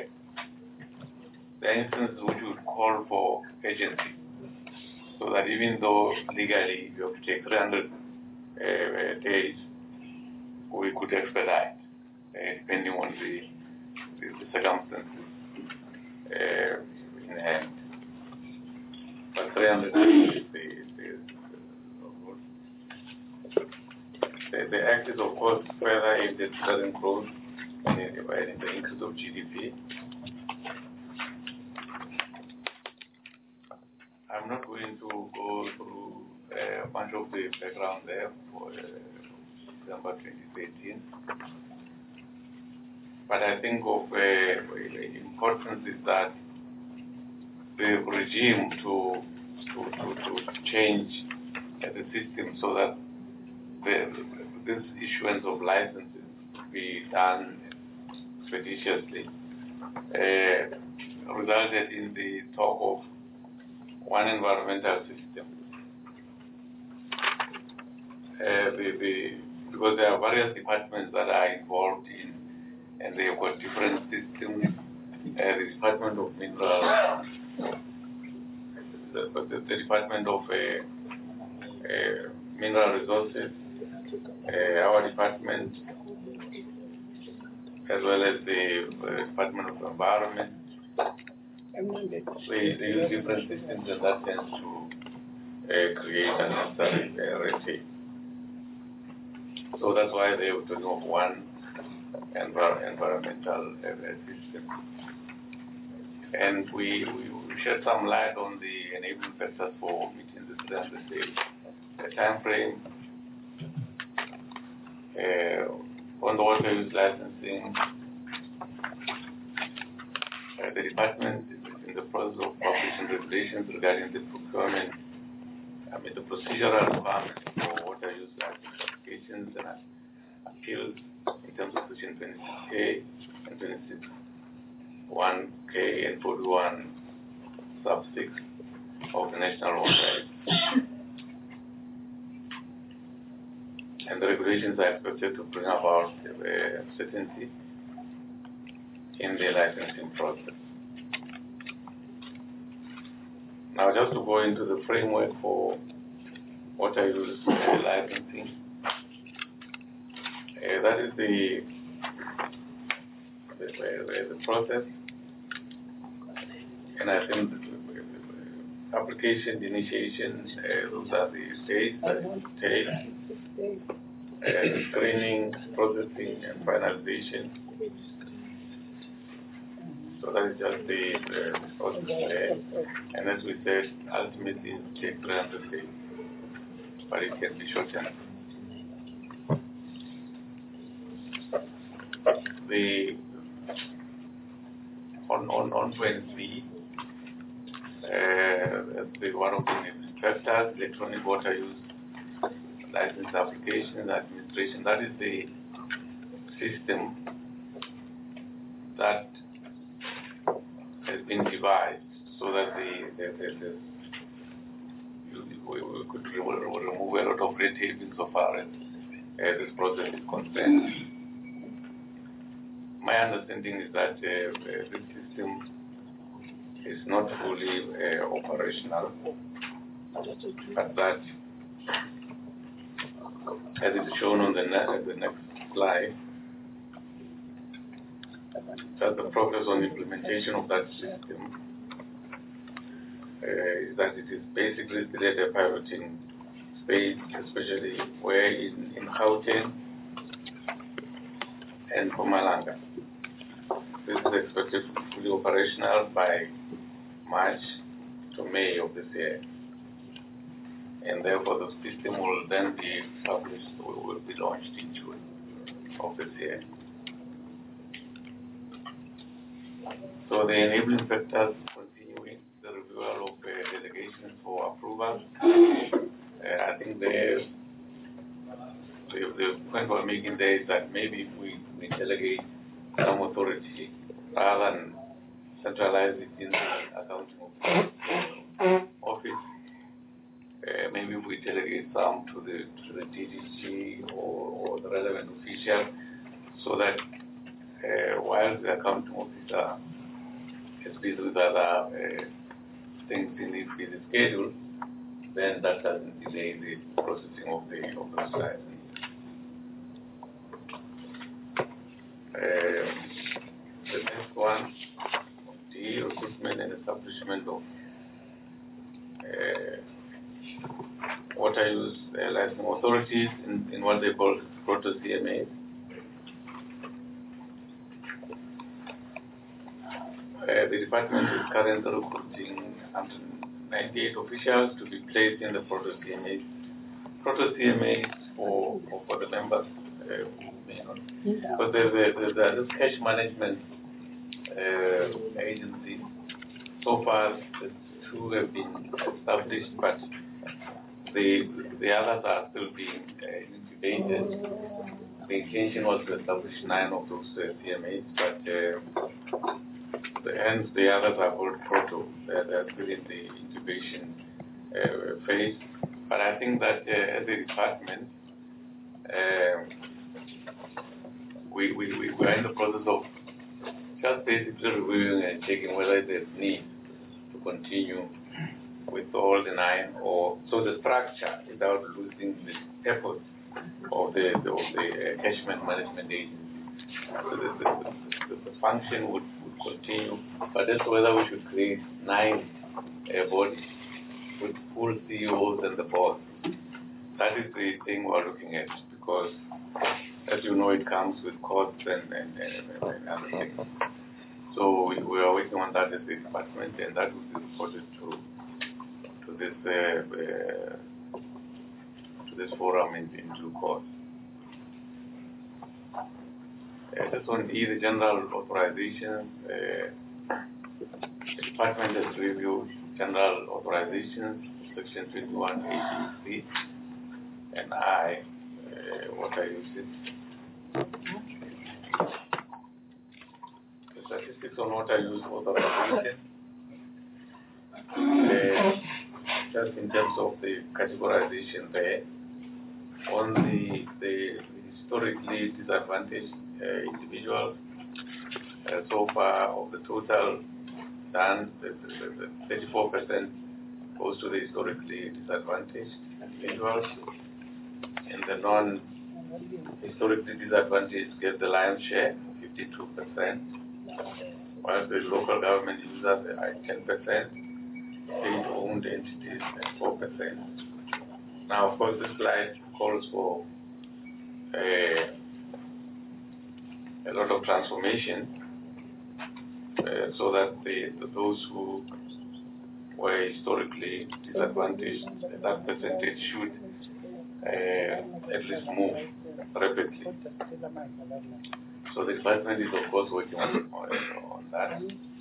Speaker 2: which would call for urgency, so that even though legally you have to take 300 days, we could expedite, depending on the circumstances in hand. But 300 days the Act is, of course, further aimed at certain growth and the increase of GDP. I'm not going to go through much of the background there for December 2013, but I think of the importance is that the regime to change the system so that this issuance of licenses be done expeditiously resulted in the talk of one environmental system. Because there are various departments that are involved in, and they've got different systems. The Department of Minerals, the Department of Mineral Resources, our department, as well as the Department of Environment. They use different systems, and that tends to create unnecessary red tape. So that's why they have to know one environmental system. And we shed some light on the enabling factors for meeting the 300 days time frame. On the water use licensing, the department is in the process of publishing regulations regarding the procurement, the procedural requirements for water use license applications and appeals in terms of Section 26K and 26(1)K and 41 sub 6 of the National Water Act. And the regulations are expected to bring about certainty in the licensing process. Now, just to go into the framework for water use licensing, that is the process, and I think the application, the initiation, those are the stages that it takes, screening, processing, and finalization. So that is just the process there. And as we said, ultimately it takes 300 days, but it can be shortened. On point B, one of the factors, electronic water use license application and administration, that is the system that has been devised so that we could remove a lot of red tape insofar as this process is concerned. My understanding is that this system is not fully operational, but that, as is shown on the next slide, that the progress on implementation of that system is that it is basically still at a pivoting stage, especially where in Gauteng and Mpumalanga. This is expected to be fully operational by March to May of this year. And therefore the system will then be published, will be launched in June of this year. So the enabling factors continuing, the review of delegations for approval. I think the point we're making there is that maybe if we delegate some authority rather than centralize it in the accounting office, maybe if we delegate some to the DDG or the relevant official, so that while the accounting officer is busy with other things in the busy schedule, then that doesn't delay the processing of those licenses. The next one, the recruitment and establishment of water use licensing authorities in what they call proto CMAs. The department is currently recruiting 198 officials to be placed in the proto CMAs. Proto CMAs for the members who may not, because there's this cash management agency. So far, the two have been established, but the others are still being incubated. The intention was to establish 9 of those CMAs, but hence the others are called proto. They're still in the incubation phase. But I think that as a department, we are in the process of just basically reviewing and checking whether there's need to continue with all the 9, or so the structure without losing the purpose of the catchment management agency. So the function would continue, but as to whether we should create 9 bodies with full CEOs and the boards. That is the thing we're looking at, because as you know, it comes with costs and other things. So we are working on that as a department, and that will be reported to this forum in due course. This one is the general authorizations. The department has reviewed general authorizations, section 21A, and I, water usage. The statistics on water use authorization, just in terms of the categorization there, on the historically disadvantaged individuals, so far of the total done, the 34% goes to the historically disadvantaged individuals, and the non-historically disadvantaged get the lion's share, 52%, whilst the local government users are 10%, state-owned entities at 4%. Now, of course, this slide calls for a lot of transformation, so that those who were historically disadvantaged, that percentage should at least move rapidly. So the department is, of course, working on that.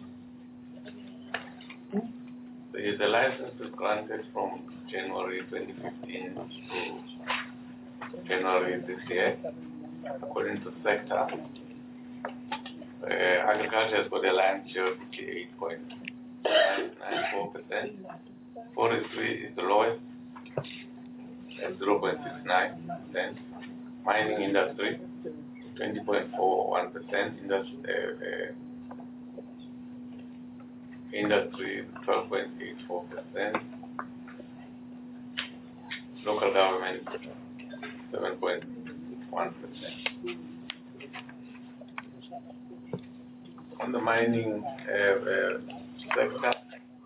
Speaker 2: The licenses granted from January 2015 to January this year, according to sector. Agriculture has got a lion's share of 58.94%. Forestry is the lowest at 0.69%. Mining industry, 20.41%. industry 12.84%, local government 7.1%. On the mining sector,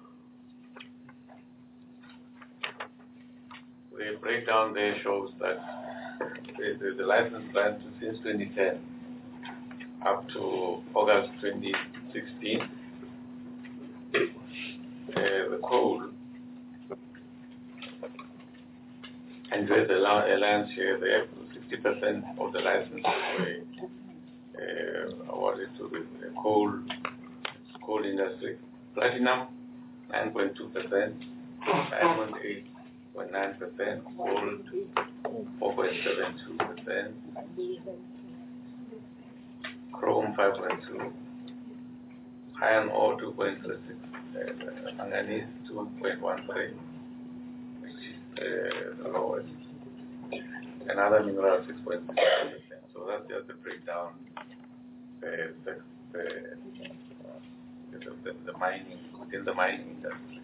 Speaker 2: the breakdown there shows that the license grant since 2010 up to August 2016, the coal enjoyed the lion's share there. 60% of the licenses were awarded to the coal industry. Platinum, 9.2%, diamond, 8.9%, gold, 4.72%, chrome, 5.2%, iron ore, 2.36%, manganese, 2.13%, which is the lowest, and other minerals, 6.6%. So that's just the breakdown. The mining, within the mining industry.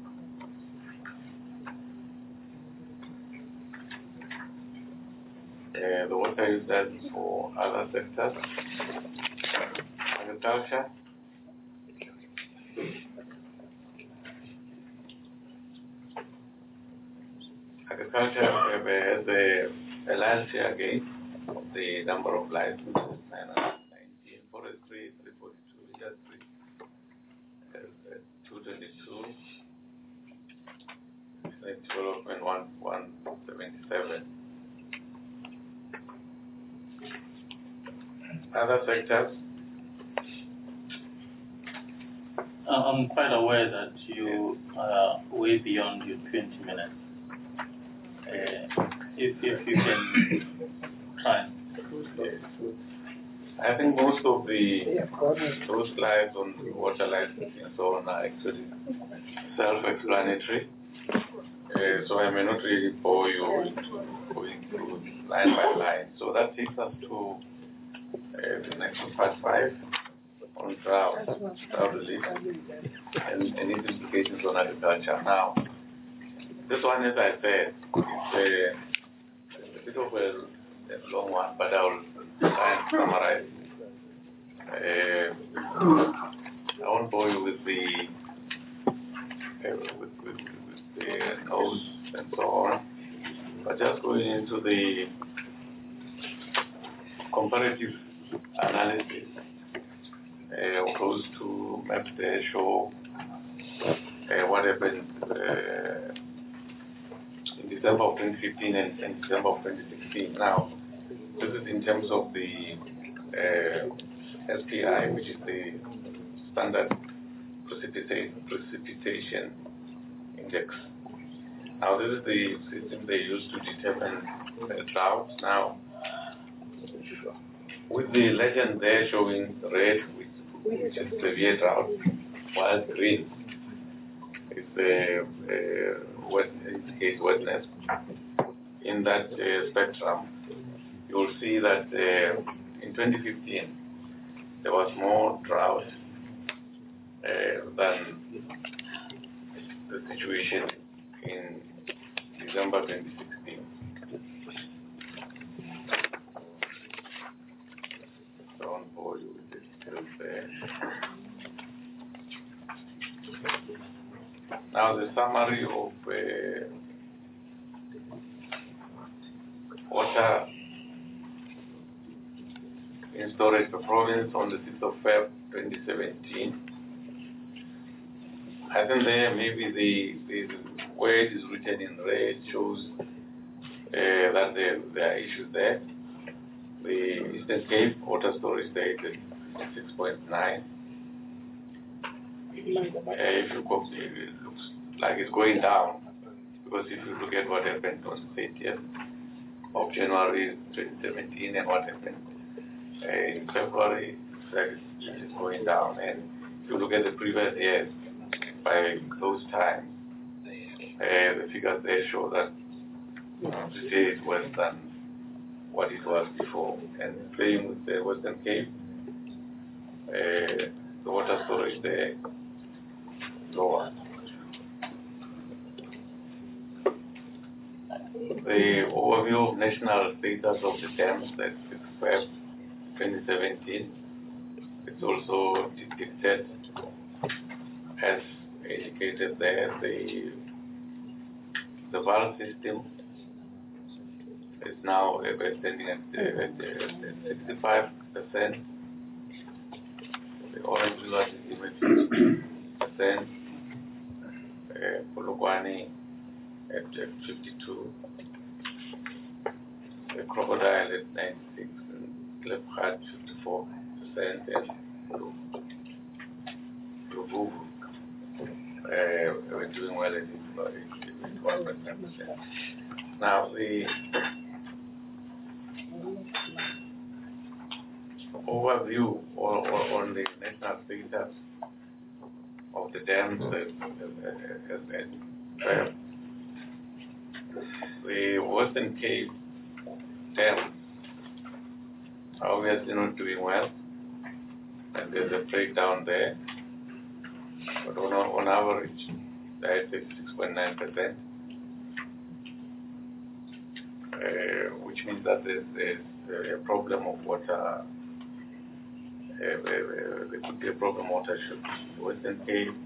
Speaker 2: The water is done for other sectors. Agriculture. Agriculture has a lion's share again of the number of licenses, 919, forestry, 342, industry, 222, development, 177. Other sectors?
Speaker 1: I'm quite aware that you are way beyond your 20 minutes. If you can try.
Speaker 2: I think most of those slides on water licensing and so on are actually self-explanatory. So I may not really bore you into going through line by line. So that takes us to the next part 5 on drought relief and its implications on agriculture. Now, this one, as I said, it's a bit of a long one, but I'll try and summarize. I won't bore you with the notes and so on, but just going into the comparative analysis goes to map there show what happened in December of 2015 and December of 2016. Now, this is in terms of the SPI, which is the standard precipitation index. Now, this is the system they use to determine drought. Now, with the legend there showing red, which is severe drought, while green is indicates wetness. In that spectrum, you will see that in 2015 there was more drought than the situation in December 2016. Don't bore you with this details there. Now the summary of water in storage per province on the 6th of Feb 2017. I think there maybe the where it is written in red shows that there are issues there. The Eastern Cape water storage state is 6.9. If you copy, it looks like it's going down, because if you look at what happened on the 30th of January 2017 and what happened in February, it is going down. And if you look at the previous years, by those times, the figures there show that today is worse than what it was before. And same with the Western Cape, the water storage there lower. The overview of national status of the dams at 6 Feb 2017 is also depicted as indicated there. The valve system is now standing at 65%. The orange river system at 50%. Polokwane at 52%. The crocodile at 96%, and Klipgat 54%, and Luvuvu we're doing well at 81%. Now the overview on the national status of the dams the Western Cape dams are obviously not doing well, and there's a breakdown there. But on average, they're at 56.9%, which means that there's a problem of water. There could be a problem of water should Western Cape.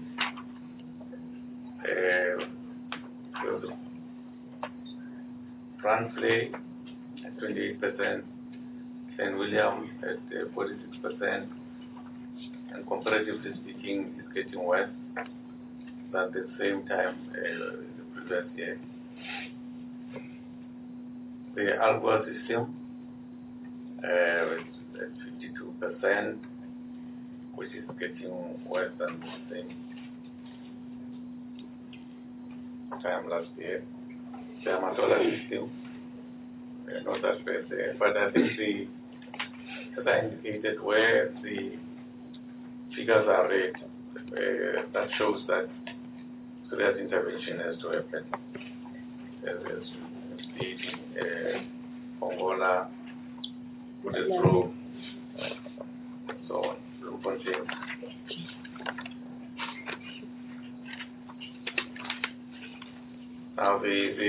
Speaker 2: Transvaal at 28%, St. William at 46%, and comparatively speaking, is getting worse than the same time the previous year. The Algoa system is at 52%, which is getting worse than the same time last year. The Amatola system, not that bad there, but I think as I indicated, where the figures are red, that shows that serious intervention has to happen. As you see in Angola, Budetro, and so on, Bloemfontein. Now,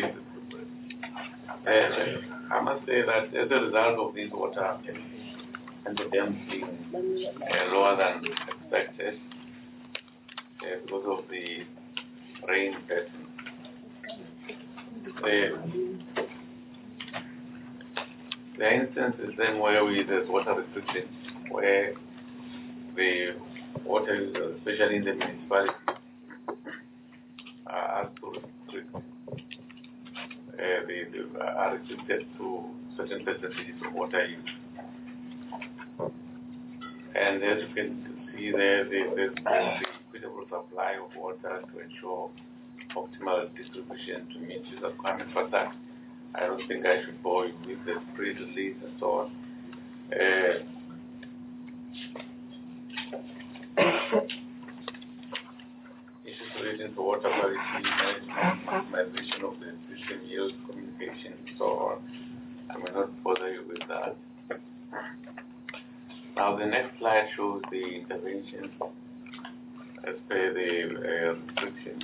Speaker 2: I must say that as a result of this water and the dams being lower than expected, because of the rain pattern, there are instances then where there's water restrictions, where the water users, especially in the municipalities, are asked to restrict. They are restricted to certain percentages of water use. And as you can see there, there's the equitable supply of water to ensure optimal distribution to meet user requirements. But that, I don't think I should bore you with the pre-release and so on. Issues relating to water quality management, maximization of the system use, communication, and so on. I may not bother you with that. Now the next slide shows the intervention as per the restrictions.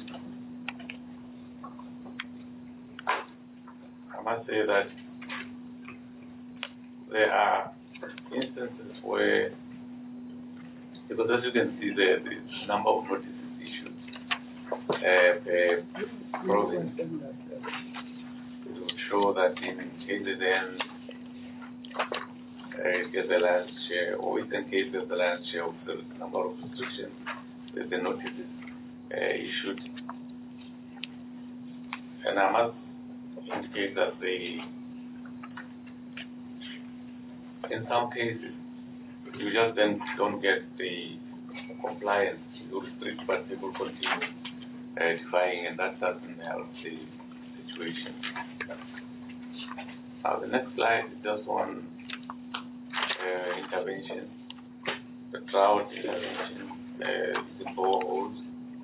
Speaker 2: I must say that there are instances where, because as you can see there, the number of notices issued per province, it would show that in KZN it gets the lion's share, or Eastern Cape gets the lion's share of the number of restrictions, the notices issued. And I must indicate that in some cases, you just then don't get the compliance. You restrict, but people continue defying, and that doesn't help the situation. Now, the next slide is just one intervention, the drought intervention, the boreholes.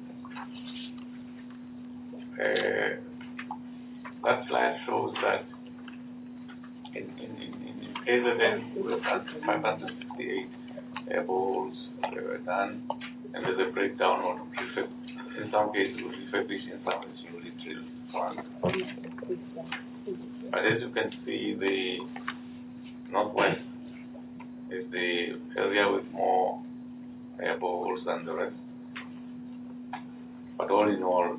Speaker 2: That slide shows that in KZN, we have 568 boreholes were done, and there's a breakdown on prefect in some cases refurbish, in some cases you retrieve one. But as you can see, the northwest is the area with more boreholes than the rest. But all in all,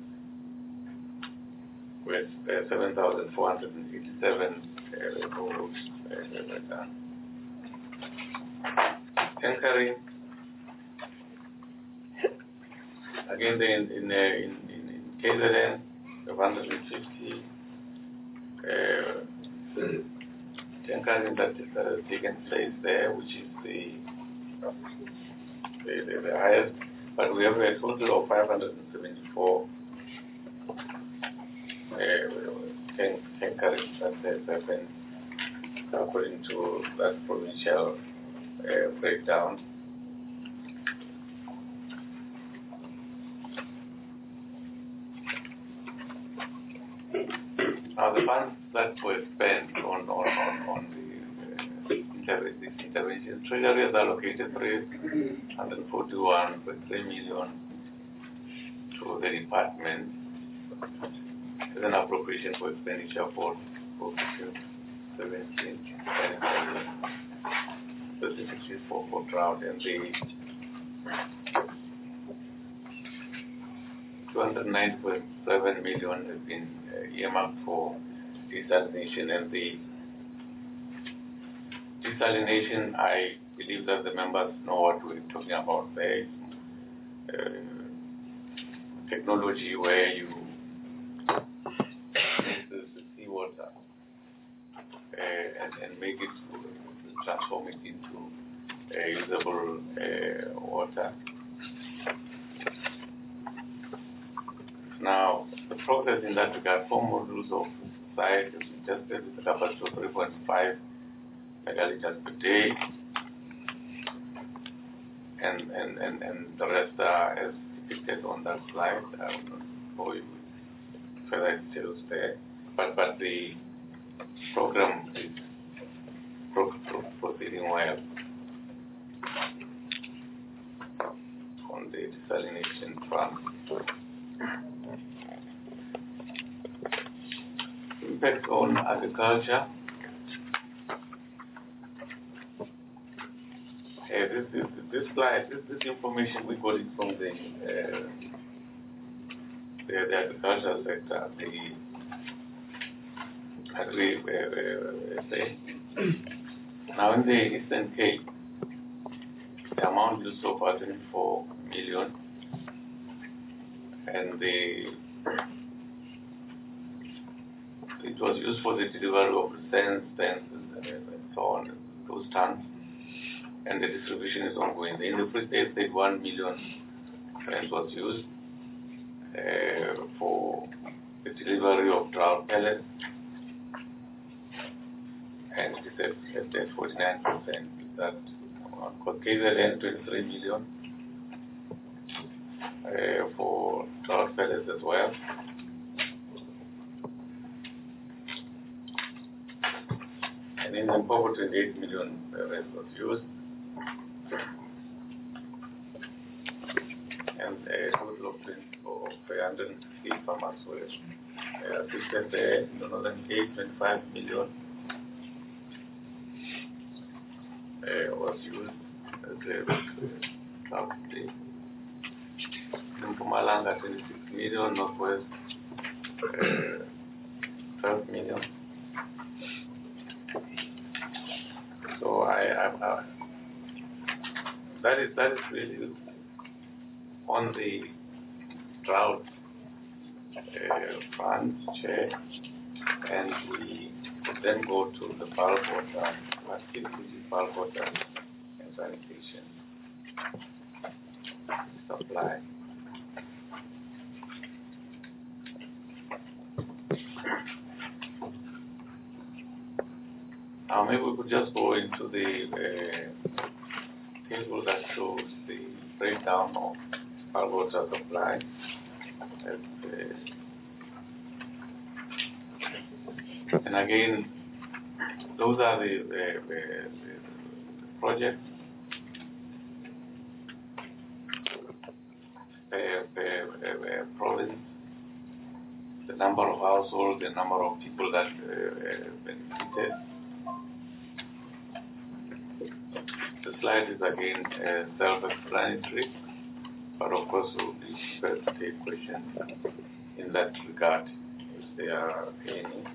Speaker 2: with 7,487 boreholes done. Tankering, again, in KZN, 150 tankering that has taken place there, which is the highest. But we have a total of 574 tankering that has happened according to that provincial breakdown. Now the funds that were spent on the intervention, Treasury has allocated 341.3 million to the department as an appropriation for expenditure for 17, specifically for drought, and the 209.7 million has been earmarked for desalination. And the desalination, I believe that the members know what we're talking about there. Technology where you mix the seawater and make it, transform it into usable water. Now, the progress in that regard, 4 modules of site is tested with a capacity of 3.5 megaliters per day, and the rest are as depicted on that slide. I will not bore you with further details there, but the program is proceeding well on the desalination front. Impact on agriculture. This slide, this information, we got it from the agricultural sector, the agri say. Now in the Eastern Cape, the amount used so far 24 million, and it was used for the delivery of stands and so on, those tons, and the distribution is ongoing. In the Free State, 1 million was used for the delivery of drought pellets, and it is at 49%. That for KZN, 23 million for drought pellets as well. And in Limpopo, 28 million was used, and a total of 150 farmers were assisted there. In the Northern Cape, 25 million was used as a subsidy. In Mpumalanga, 26 million, Northwest, 12 million. So that is really on the drought front, Chair, and we then go to the bulk water activity, bulk water and sanitation supply. Now maybe we could just go into the table that shows the breakdown of bulk water supply. And again, those are the projects. per province, the number of households, the number of people that benefited. The slide is again self-explanatory, but of course we'll be prepared to take questions in that regard, if there are any.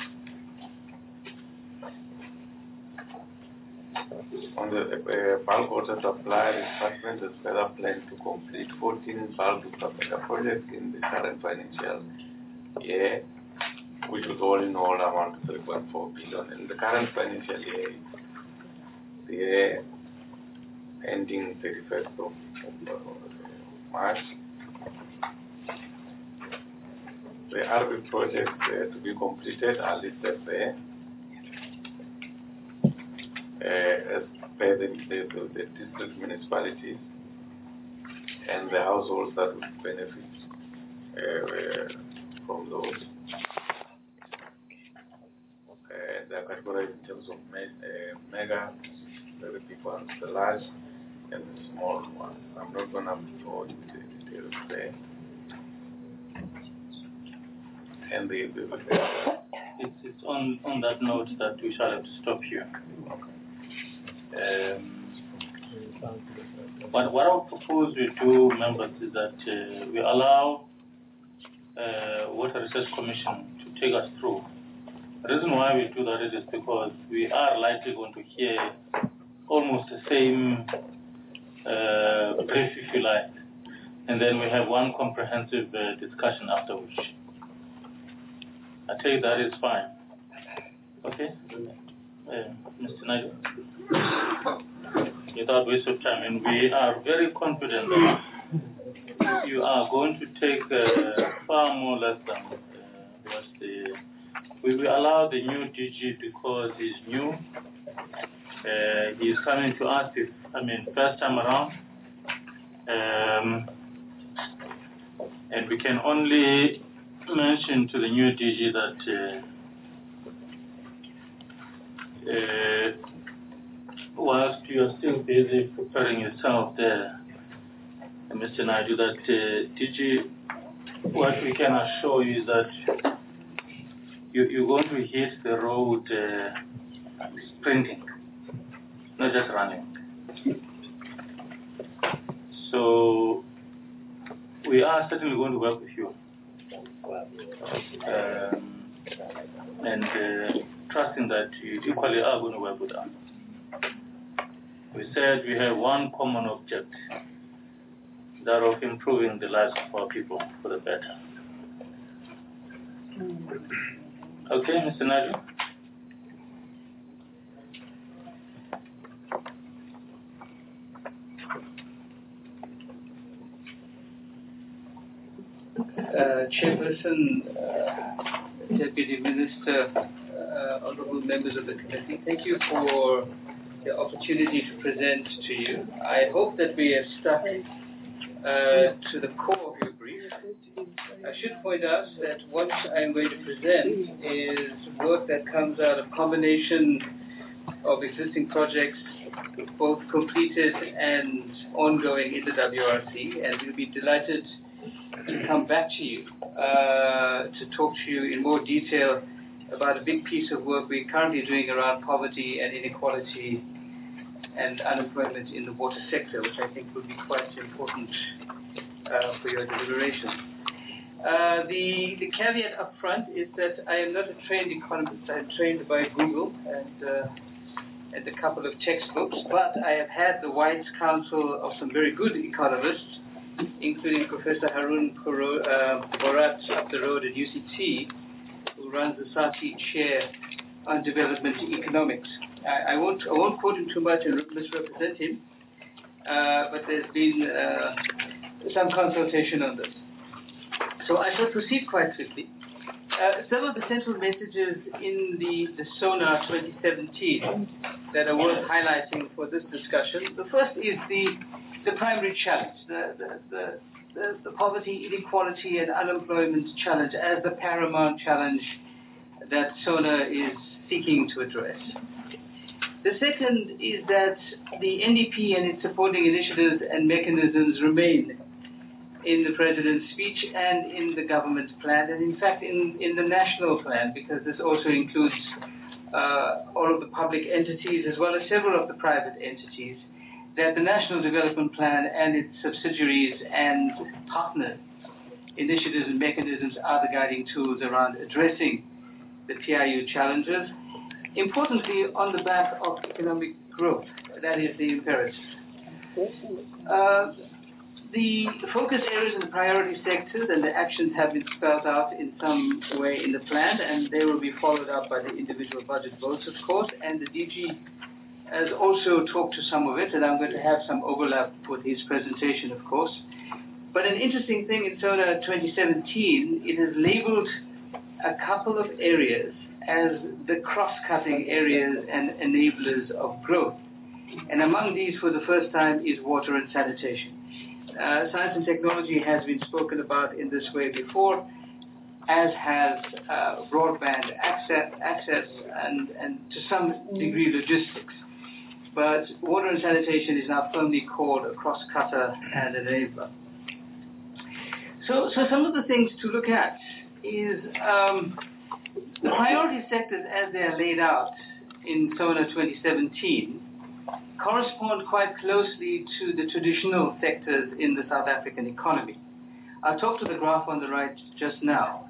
Speaker 2: On the bulk water supply, the department has further planned to complete 14 bulk water projects in the current financial year, which would all in all amount to 3.4 billion. In the current financial year, the year ending 31st of March. The RB projects to be completed are listed there. As per the district municipalities and the households that would benefit from those. They are categorized in terms of mega, very big ones, the large, and the small ones. I'm not going to go into the details there. And
Speaker 1: it's on that note that we shall have to stop here. What I would propose we do, members, is that we allow Water Research Commission to take us through. The reason why we do that is because we are likely going to hear almost the same brief, if you like, and then we have one comprehensive discussion afterwards. I think that is fine. Okay? Mr. Nigel? Without waste of time, and we are very confident that you are going to take far more less than what we will allow the new DG because he's new. He's coming to us, first time around. And we can only mention to the new DG that whilst you are still busy preparing yourself there, Mr. Naidu, that DG, what we can assure you is that you're going to hit the road sprinting, not just running. So we are certainly going to work with you. And trusting that you equally are going to work with us. We said we have one common object, that of improving the lives of our people for the better. Okay, Mr. Nigel?
Speaker 10: Chairperson, Deputy Minister, honourable members of the committee, thank you for the opportunity to present to you. I hope that we have stuck to the core of your brief. I should point out that what I'm going to present is work that comes out of combination of existing projects, both completed and ongoing in the WRC, and we'll be delighted to come back to you to talk to you in more detail about a big piece of work we're currently doing around poverty and inequality and unemployment in the water sector, which I think will be quite important for your deliberations. The caveat up front is that I am not a trained economist. I'm trained by Google and a couple of textbooks, but I have had the wise counsel of some very good economists, including Professor Harun Borat up the road at UCT, who runs the SACI chair on development economics. I won't quote him too much and misrepresent him, but there's been some consultation on this. So I shall proceed quite swiftly. Some of the central messages in the SONA 2017 that are worth highlighting for this discussion. The first is the primary challenge, the poverty, inequality, and unemployment challenge as the paramount challenge that SONA is seeking to address. The second is that the NDP and its supporting initiatives and mechanisms remain in the President's speech and in the government plan, and in fact in the national plan, because this also includes all of the public entities as well as several of the private entities, that the National Development Plan and its subsidiaries and partner initiatives and mechanisms are the guiding tools around addressing the PIU challenges. Importantly, on the back of economic growth, that is the imperative. The focus areas and the priority sectors and the actions have been spelled out in some way in the plan, and they will be followed up by the individual budget votes, of course, and the DG has also talked to some of it, and I'm going to have some overlap with his presentation, of course. But an interesting thing in SONA 2017, it has labeled a couple of areas as the cross-cutting areas and enablers of growth. And among these, for the first time, is water and sanitation. Science and technology has been spoken about in this way before, as has broadband access and to some degree logistics. But water and sanitation is now firmly called a cross-cutter and enabler. So some of the things to look at is the priority sectors as they are laid out in SONA 2017 correspond quite closely to the traditional sectors in the South African economy. I'll talk to the graph on the right just now.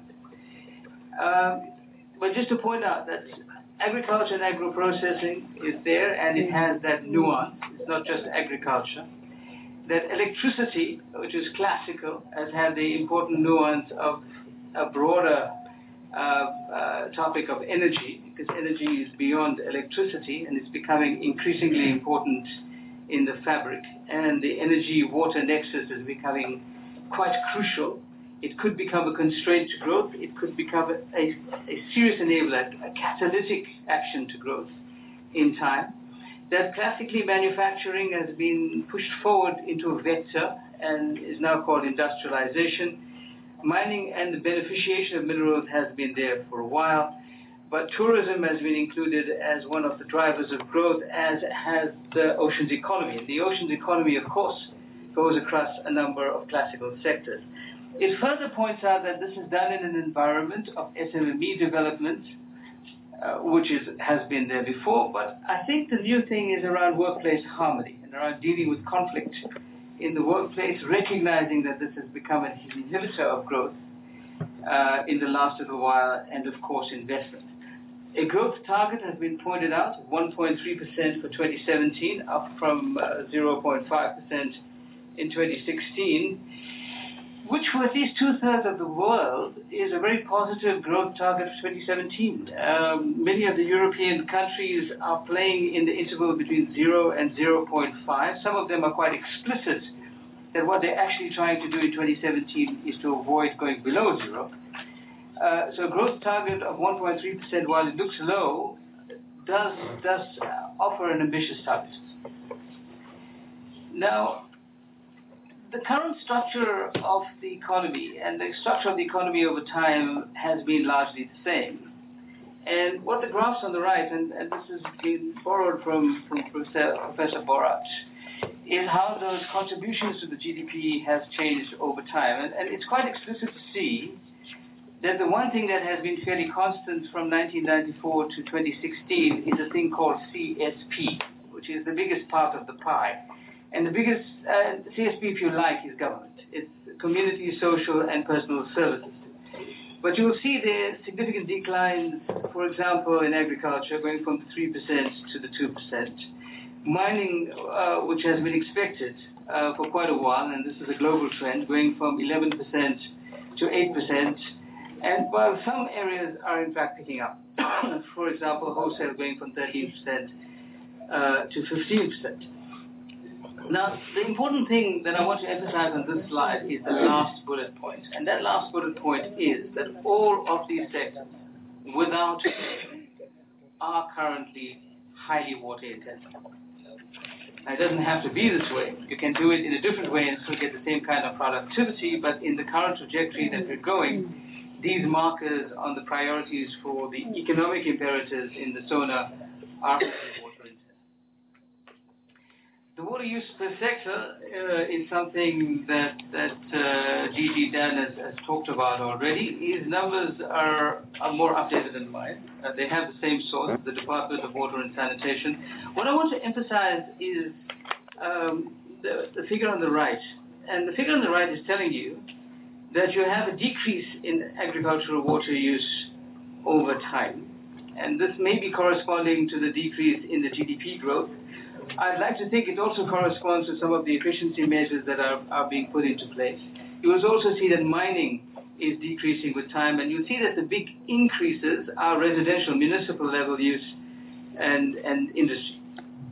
Speaker 10: But just to point out that agriculture and agro-processing is there, and it has that nuance. It's not just agriculture. That electricity, which is classical, has had the important nuance of a broader topic of energy, because energy is beyond electricity and it's becoming increasingly important in the fabric. And the energy-water nexus is becoming quite crucial. It could become a constraint to growth. It could become a serious enabler, a catalytic action to growth in time. That classically manufacturing has been pushed forward into a vector and is now called industrialization. Mining and the beneficiation of minerals has been there for a while, but tourism has been included as one of the drivers of growth, as has the oceans economy. And the oceans economy, of course, goes across a number of classical sectors. It further points out that this is done in an environment of SMME development, which has been there before, but I think the new thing is around workplace harmony and around dealing with conflict in the workplace, recognizing that this has become an inhibitor of growth in the last little while, and of course investment. A growth target has been pointed out, 1.3% for 2017, up from 0.5% in 2016, which for at least two-thirds of the world is a very positive growth target for 2017. Many of the European countries are playing in the interval between 0 and 0.5. Some of them are quite explicit that what they're actually trying to do in 2017 is to avoid going below 0. So a growth target of 1.3%, while it looks low, does offer an ambitious target. Now, the current structure of the economy and the structure of the economy over time has been largely the same. And what the graphs on the right, and this has been borrowed from Professor Borat, is how those contributions to the GDP has changed over time. And it's quite explicit to see that the one thing that has been fairly constant from 1994 to 2016 is a thing called CSP, which is the biggest part of the pie. And the biggest CSP, if you like, is government. It's community, social, and personal services. But you will see there significant declines, for example, in agriculture, going from the 3% to the 2%. Mining, which has been expected for quite a while, and this is a global trend, going from 11% to 8%. And while some areas are in fact picking up, for example, wholesale going from 13% to 15%. Now, the important thing that I want to emphasize on this slide is the last bullet point. And that last bullet point is that all of these sectors, without are currently highly water intensive. Now, it doesn't have to be this way. You can do it in a different way and still get the same kind of productivity, but in the current trajectory that we're going, these markers on the priorities for the economic imperatives in the SONA are water intensive. The water use per sector is something that DG Dan has talked about already. His numbers are more updated than mine. They have the same source, the Department of Water and Sanitation. What I want to emphasize is the figure on the right. And the figure on the right is telling you that you have a decrease in agricultural water use over time. And this may be corresponding to the decrease in the GDP growth. I'd like to think it also corresponds to some of the efficiency measures that are being put into place. You will also see that mining is decreasing with time, and you'll see that the big increases are residential, municipal level use and industry.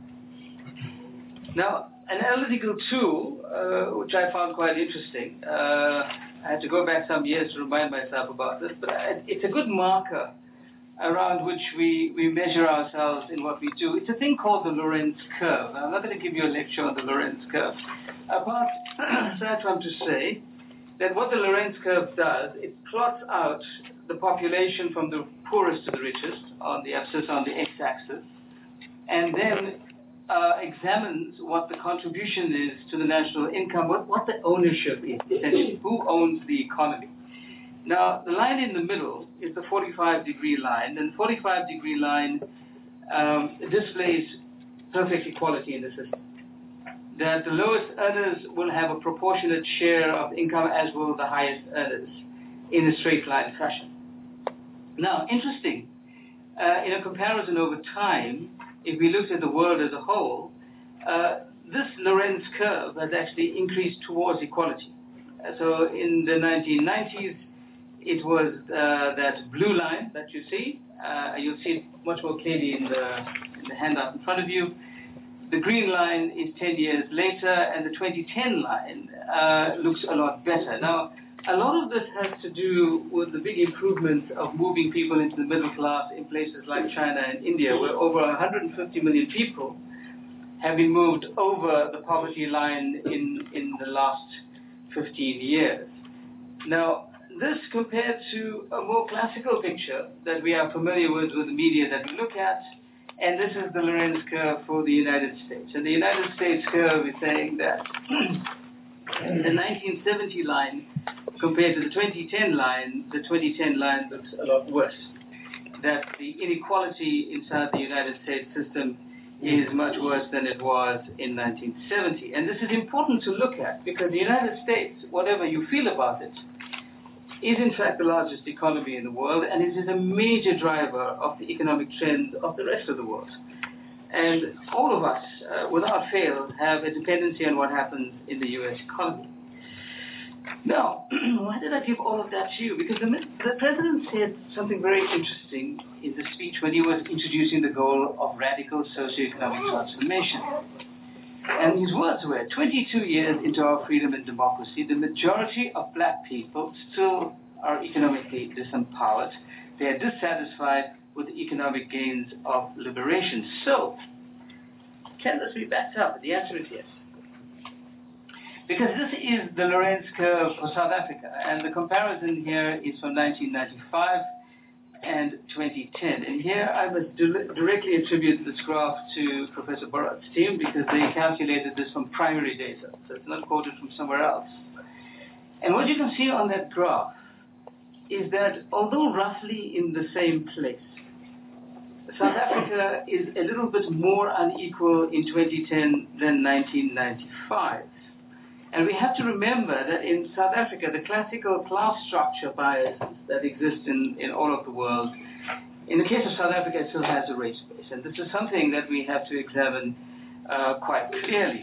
Speaker 10: Now, an analytical tool, which I found quite interesting, I had to go back some years to remind myself about this, but it's a good marker around which we measure ourselves in what we do. It's a thing called the Lorenz curve. Now, I'm not going to give you a lecture on the Lorenz curve, apart from to say that what the Lorenz curve does, it plots out the population from the poorest to the richest on the x-axis, and then examines what the contribution is to the national income, what the ownership is, essentially, who owns the economy. Now, the line in the middle is the 45-degree line, and the 45-degree line displays perfect equality in the system. That the lowest earners will have a proportionate share of income, as will the highest earners, in a straight line fashion. Now, interesting, in a comparison over time, if we looked at the world as a whole, this Lorenz curve has actually increased towards equality. So in the 1990s, it was that blue line that you see. You'll see it much more clearly in the handout in front of you. The green line is 10 years later, and the 2010 line looks a lot better. Now, a lot of this has to do with the big improvements of moving people into the middle class in places like China and India, where over 150 million people have been moved over the poverty line in the last 15 years. Now, this compared to a more classical picture that we are familiar with the media that we look at, and this is the Lorenz curve for the United States. And the United States curve is saying that the 1970 line compared to the 2010 line, the 2010 line looks a lot worse. That the inequality inside the United States system is much worse than it was in 1970. And this is important to look at because the United States, whatever you feel about it, is in fact the largest economy in the world, and it is a major driver of the economic trends of the rest of the world. And all of us, without fail, have a dependency on what happens in the US economy. Now, why did I give all of that to you? Because the president said something very interesting in the speech when he was introducing the goal of radical socioeconomic transformation. And his words were, 22 years into our freedom and democracy, the majority of black people still are economically disempowered. They are dissatisfied with the economic gains of liberation. So, can this be backed up? The answer is yes. Because this is the Lorenz curve for South Africa, and the comparison here is from 1995 and 2010. And here I must directly attribute this graph to Professor Borat's team because they calculated this from primary data, so it's not quoted from somewhere else. And what you can see on that graph is that although roughly in the same place, South Africa is a little bit more unequal in 2010 than 1995. And we have to remember that in South Africa, the classical class structure biases that exist in all of the world, in the case of South Africa, it still has a race base. And this is something that we have to examine quite clearly.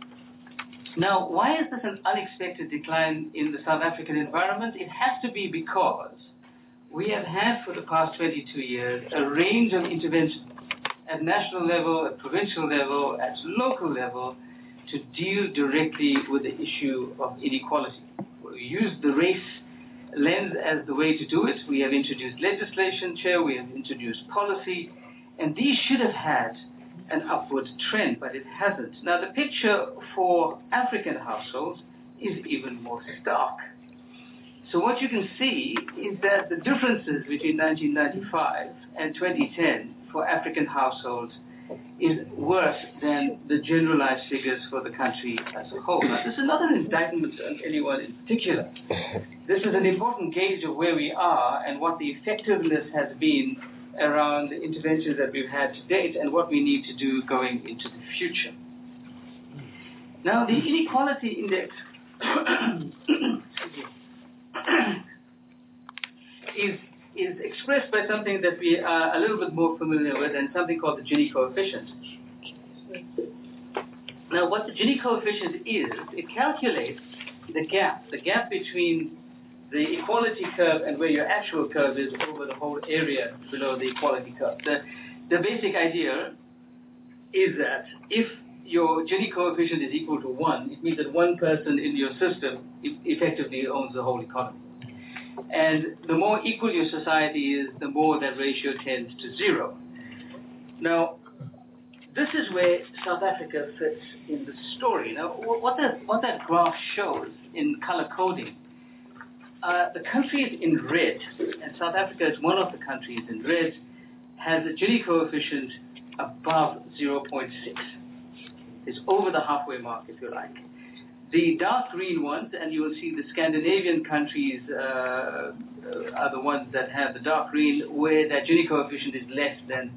Speaker 10: Now, why is this an unexpected decline in the South African environment? It has to be because we have had for the past 22 years a range of interventions at national level, at provincial level, at local level, to deal directly with the issue of inequality. We use the race lens as the way to do it. We have introduced legislation, Chair, we have introduced policy, and these should have had an upward trend, but it hasn't. Now, the picture for African households is even more stark. So what you can see is that the differences between 1995 and 2010 for African households is worse than the generalized figures for the country as a whole. Now, this is not an indictment on anyone in particular. This is an important gauge of where we are and what the effectiveness has been around the interventions that we've had to date and what we need to do going into the future. Now, the inequality index is expressed by something that we are a little bit more familiar with, and something called the Gini coefficient. Now, what the Gini coefficient is, it calculates the gap between the equality curve and where your actual curve is over the whole area below the equality curve. The basic idea is that if your Gini coefficient is equal to 1, it means that one person in your system effectively owns the whole economy. And the more equal your society is, the more that ratio tends to 0. Now, this is where South Africa fits in the story. Now, what that graph shows in color coding, the countries in red, and South Africa is one of the countries in red, has a Gini coefficient above 0.6. It's over the halfway mark, if you like. The dark green ones, and you will see the Scandinavian countries are the ones that have the dark green, where that Gini coefficient is less than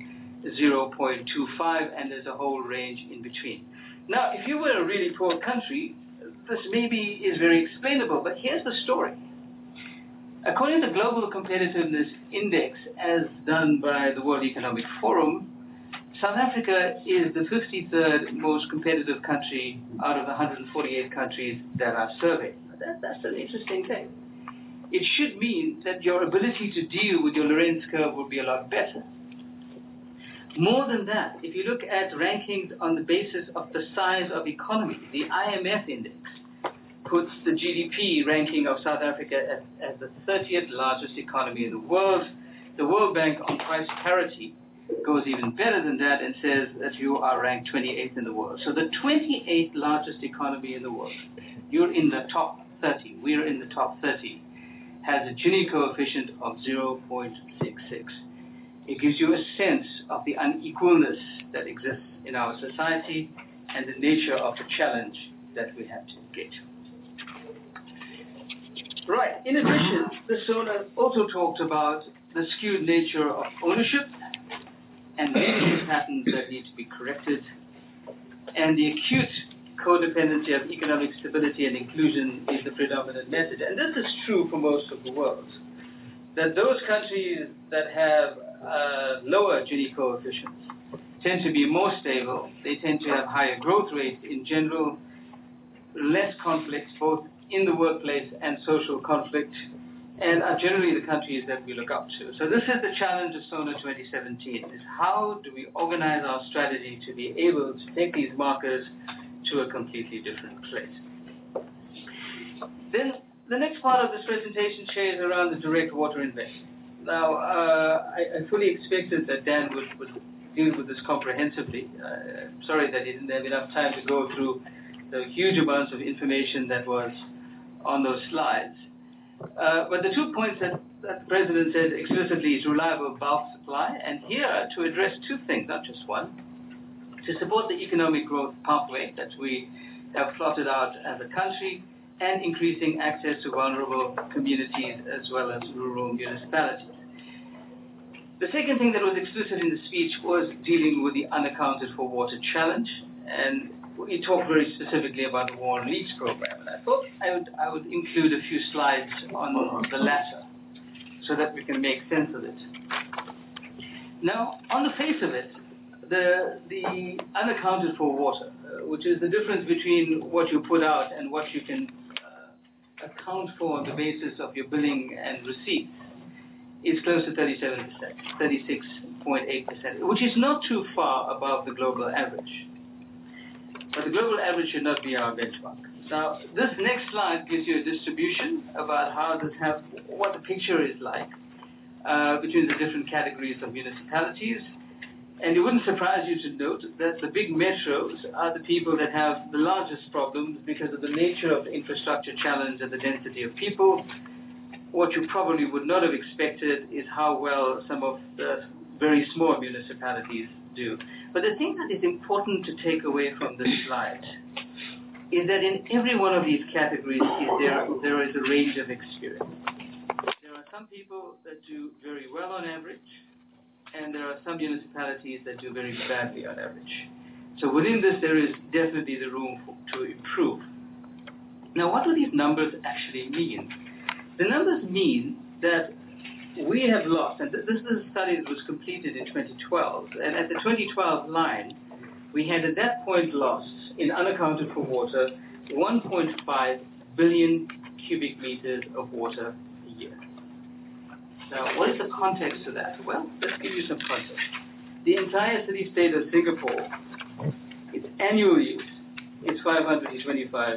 Speaker 10: 0.25, and there's a whole range in between. Now, if you were a really poor country, this maybe is very explainable, but here's the story. According to the Global Competitiveness Index, as done by the World Economic Forum, South Africa is the 53rd most competitive country out of the 148 countries that are surveyed. That's an interesting thing. It should mean that your ability to deal with your Lorenz curve will be a lot better. More than that, if you look at rankings on the basis of the size of economy, the IMF index puts the GDP ranking of South Africa as the 30th largest economy in the world. The World Bank on price parity goes even better than that and says that you are ranked 28th in the world. So the 28th largest economy in the world, you're in the top 30, we're in the top 30, has a Gini coefficient of 0.66. It gives you a sense of the unequalness that exists in our society and the nature of the challenge that we have to engage. Right, in addition, the SONA also talked about the skewed nature of ownership and leadership patterns that need to be corrected, and the acute codependency of economic stability and inclusion is the predominant message. And this is true for most of the world, that those countries that have lower Gini coefficients tend to be more stable, they tend to have higher growth rates in general, less conflict both in the workplace and social conflict, and are generally the countries that we look up to. So this is the challenge of SONA 2017, is how do we organize our strategy to be able to take these markers to a completely different place. Then the next part of this presentation shares around the direct water investment. Now, I fully expected that Dan would deal with this comprehensively. Sorry that he didn't have enough time to go through the huge amounts of information that was on those slides. But the 2 points that the President said explicitly is reliable bulk supply, and here to address 2 things, not just one, to support the economic growth pathway that we have plotted out as a country, and increasing access to vulnerable communities as well as rural municipalities. The second thing that was explicit in the speech was dealing with the unaccounted for water challenge, and we talked very specifically about the War on Leaks program, and I thought I would include a few slides on the latter so that we can make sense of it. Now, on the face of it, the unaccounted for water, which is the difference between what you put out and what you can account for on the basis of your billing and receipts, is close to 37%, 36.8%, which is not too far above the global average. But the global average should not be our benchmark. Now, this next slide gives you a distribution about what the picture is like between the different categories of municipalities. And it wouldn't surprise you to note that the big metros are the people that have the largest problems because of the nature of the infrastructure challenge and the density of people. What you probably would not have expected is how well some of the very small municipalities do. But the thing that is important to take away from this slide is that in every one of these categories there is a range of experience. There are some people that do very well on average, and there are some municipalities that do very badly on average. So within this, there is definitely the room to improve. Now, what do these numbers actually mean? The numbers mean that we have lost, and this is a study that was completed in 2012, and at the 2012 line, we had at that point lost, in unaccounted for water, 1.5 billion cubic meters of water a year. Now, what is the context to that? Well, let's give you some context. The entire city-state of Singapore, its annual use is 525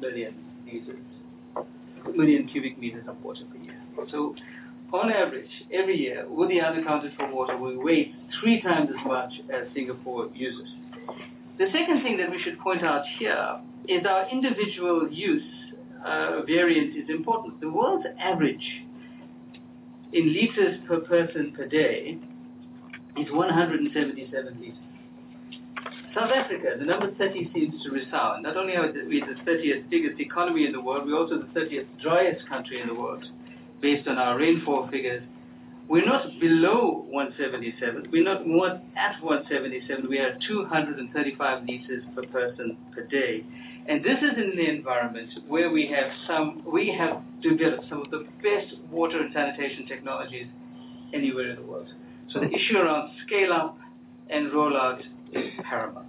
Speaker 10: million cubic meters of water per year. So, on average, every year, with the unaccounted for water, we waste 3 times as much as Singapore uses. The second thing that we should point out here is our individual use variance is important. The world's average in liters per person per day is 177 liters. South Africa, the number 30 seems to resound. Not only are we the 30th biggest economy in the world, we're also the 30th driest country in the world, based on our rainfall figures. We're not below 177. We're not more at 177. We are 235 liters per person per day. And this is in an environment where we have developed some of the best water and sanitation technologies anywhere in the world. So the issue around scale up and rollout is paramount.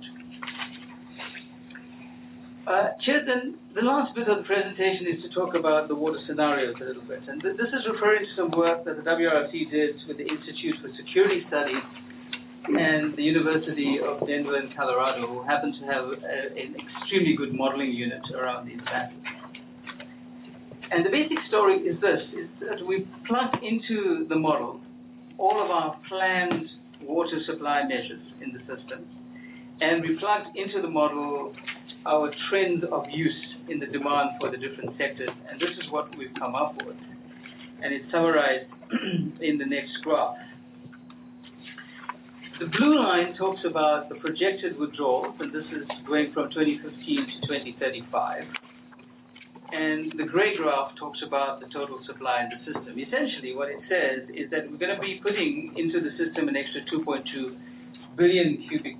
Speaker 10: Chairman, the last bit of the presentation is to talk about the water scenarios a little bit. And this is referring to some work that the WRC did with the Institute for Security Studies and the University of Denver in Colorado, who happen to have an extremely good modeling unit around these matters. And the basic story is this, is that we plugged into the model all of our planned water supply measures in the system, and we plugged into the model our trend of use in the demand for the different sectors, and this is what we've come up with. And it's summarized in the next graph. The blue line talks about the projected withdrawals, and this is going from 2015 to 2035. And the gray graph talks about the total supply in the system. Essentially, what it says is that we're going to be putting into the system an extra 2.2 billion cubic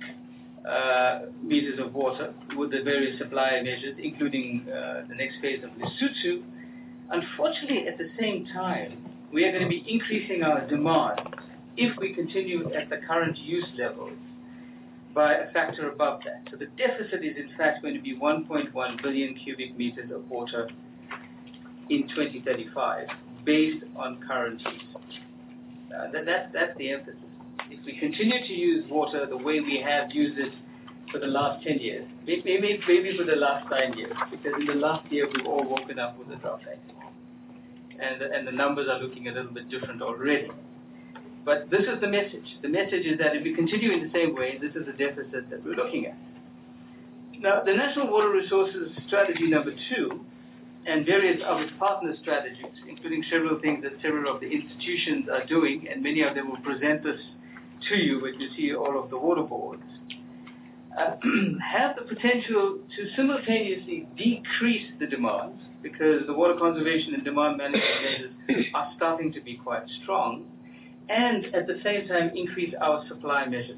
Speaker 10: meters of water with the various supply measures, including the next phase of Lesotho. Unfortunately, at the same time, we are going to be increasing our demand if we continue at the current use levels by a factor above that. So the deficit is in fact going to be 1.1 billion cubic meters of water in 2035 based on current use. That's the emphasis. If we continue to use water the way we have used it for the last 10 years, maybe for the last 9 years, because in the last year we've all woken up with a drought factor. And the numbers are looking a little bit different already. But this is the message. The message is that if we continue in the same way, this is the deficit that we're looking at. Now, the National Water Resources Strategy number 2 and various of its partner strategies, including several things that several of the institutions are doing, and many of them will present this to you when you see all of the water boards, have the potential to simultaneously decrease the demand, because the water conservation and demand management measures are starting to be quite strong, and at the same time increase our supply measures.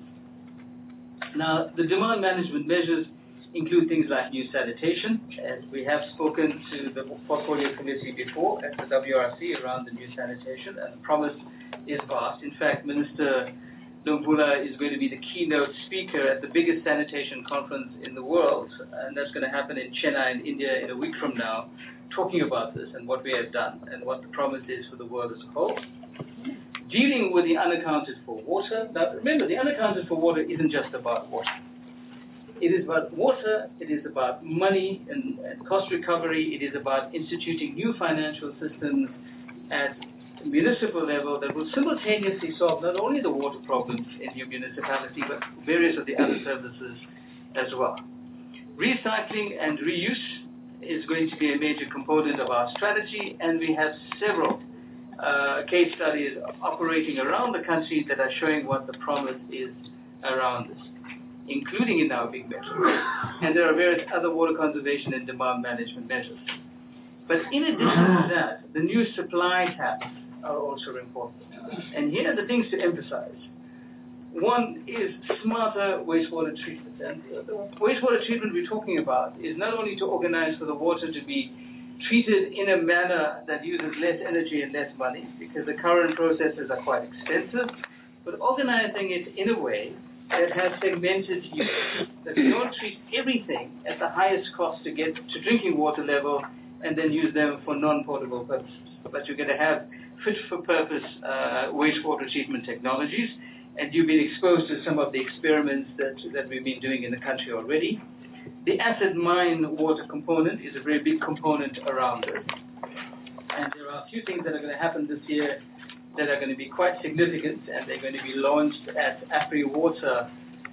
Speaker 10: Now, the demand management measures include things like new sanitation, and we have spoken to the portfolio committee before at the WRC around the new sanitation, and the promise is vast. In fact, Minister Nomvula is going to be the keynote speaker at the biggest sanitation conference in the world, and that's going to happen in Chennai in India in a week from now, talking about this and what we have done and what the promise is for the world as a whole. Dealing with the unaccounted for water. Now, remember, the unaccounted for water isn't just about water. It is about water, it is about money and cost recovery, it is about instituting new financial systems at municipal level that will simultaneously solve not only the water problems in your municipality, but various of the other services as well. Recycling and reuse is going to be a major component of our strategy, and we have several case studies operating around the country that are showing what the promise is around this, including in our big metros. And there are various other water conservation and demand management measures. But in addition to that, the new supply taps are also important. And here are the things to emphasize. One is smarter wastewater treatment. And the wastewater treatment we're talking about is not only to organize for the water to be treated in a manner that uses less energy and less money, because the current processes are quite expensive, but organizing it in a way that has segmented use, that we don't treat everything at the highest cost to get to drinking water level and then use them for non-potable purposes. But you're going to have fit-for-purpose wastewater treatment technologies, and you've been exposed to some of the experiments that we've been doing in the country already. The acid mine water component is a very big component around this. And there are a few things that are going to happen this year that are going to be quite significant, and they're going to be launched at AfriWater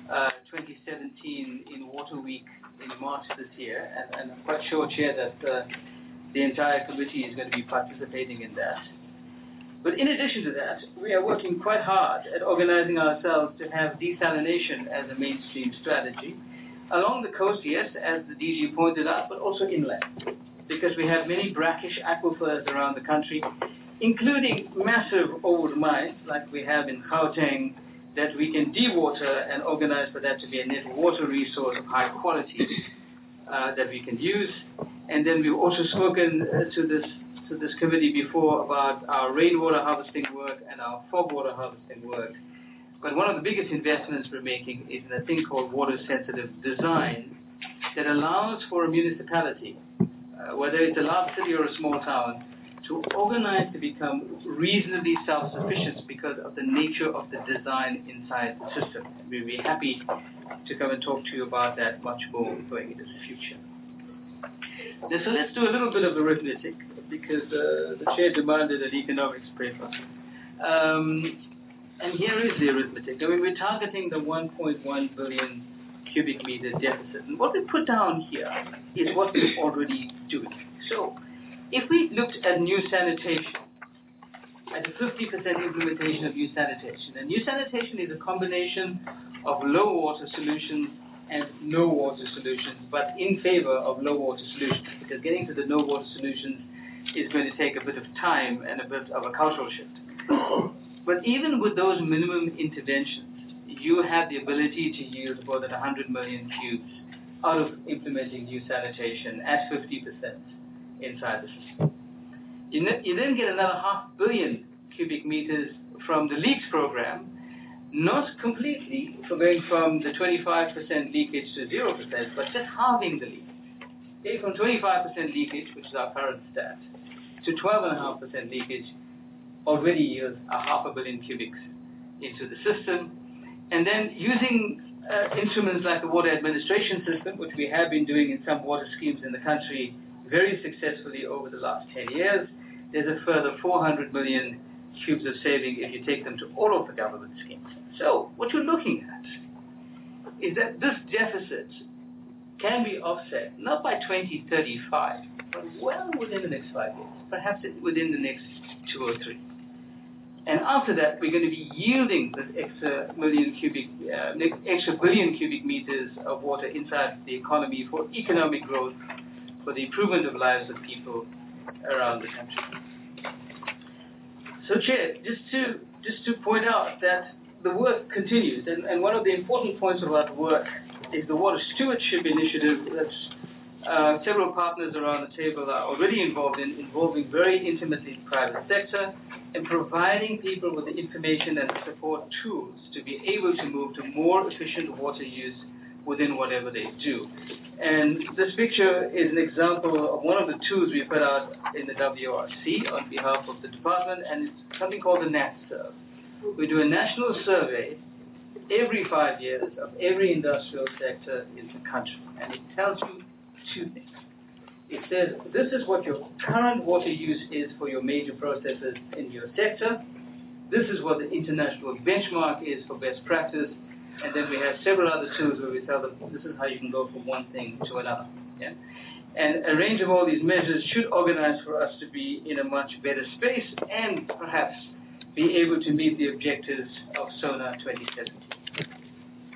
Speaker 10: 2017 in Water Week in March this year. And I'm quite sure, Chair, that the entire committee is going to be participating in that. But in addition to that, we are working quite hard at organizing ourselves to have desalination as a mainstream strategy. Along the coast, yes, as the DG pointed out, but also inland, because we have many brackish aquifers around the country, including massive old mines like we have in Gauteng that we can dewater and organize for that to be a net water resource of high quality that we can use. And then we've also spoken to this committee before about our rainwater harvesting work and our fog water harvesting work. But one of the biggest investments we're making is in a thing called water-sensitive design that allows for a municipality, whether it's a large city or a small town, to organize to become reasonably self-sufficient because of the nature of the design inside the system. And we'll be happy to come and talk to you about that much more going into the future. Now, so let's do a little bit of arithmetic, because the chair demanded an economics paper. And here is the arithmetic. I mean, we're targeting the 1.1 billion cubic meter deficit. And what we put down here is what we're already doing. So, if we looked at new sanitation, at a 50% implementation of new sanitation, and new sanitation is a combination of low water solutions and no water solutions, but in favor of low water solutions, because getting to the no water solutions is going to take a bit of time and a bit of a cultural shift. But even with those minimum interventions, you have the ability to use more than 100 million cubes out of implementing new sanitation at 50% inside the system. You then get another 500 million cubic meters from the leaks program, not completely for going from the 25% leakage to 0%, but just halving the leakage. Okay, from 25% leakage, which is our current stat, to 12.5% leakage, already yields 500 million cubics into the system. And then using instruments like the water administration system, which we have been doing in some water schemes in the country very successfully over the last 10 years, there's a further 400 million cubes of saving if you take them to all of the government schemes. So what you're looking at is that this deficit can be offset, not by 2035, but well within the next 5 years, perhaps within the next 2 or 3. And after that, we're going to be yielding this extra billion cubic meters of water inside the economy for economic growth, for the improvement of lives of people around the country. So, Chair, just to point out that the work continues, and one of the important points about the work is the Water Stewardship Initiative that several partners around the table are already involved in, involving very intimately the private sector, and providing people with the information and support tools to be able to move to more efficient water use within whatever they do. And this picture is an example of one of the tools we put out in the WRC on behalf of the department, and it's something called the NatServe. We do a national survey every 5 years of every industrial sector in the country, and it tells you two things. It says, this is what your current water use is for your major processes in your sector. This is what the international benchmark is for best practice. And then we have several other tools where we tell them, this is how you can go from one thing to another. Yeah? And a range of all these measures should organize for us to be in a much better space and perhaps be able to meet the objectives of SONA 2017.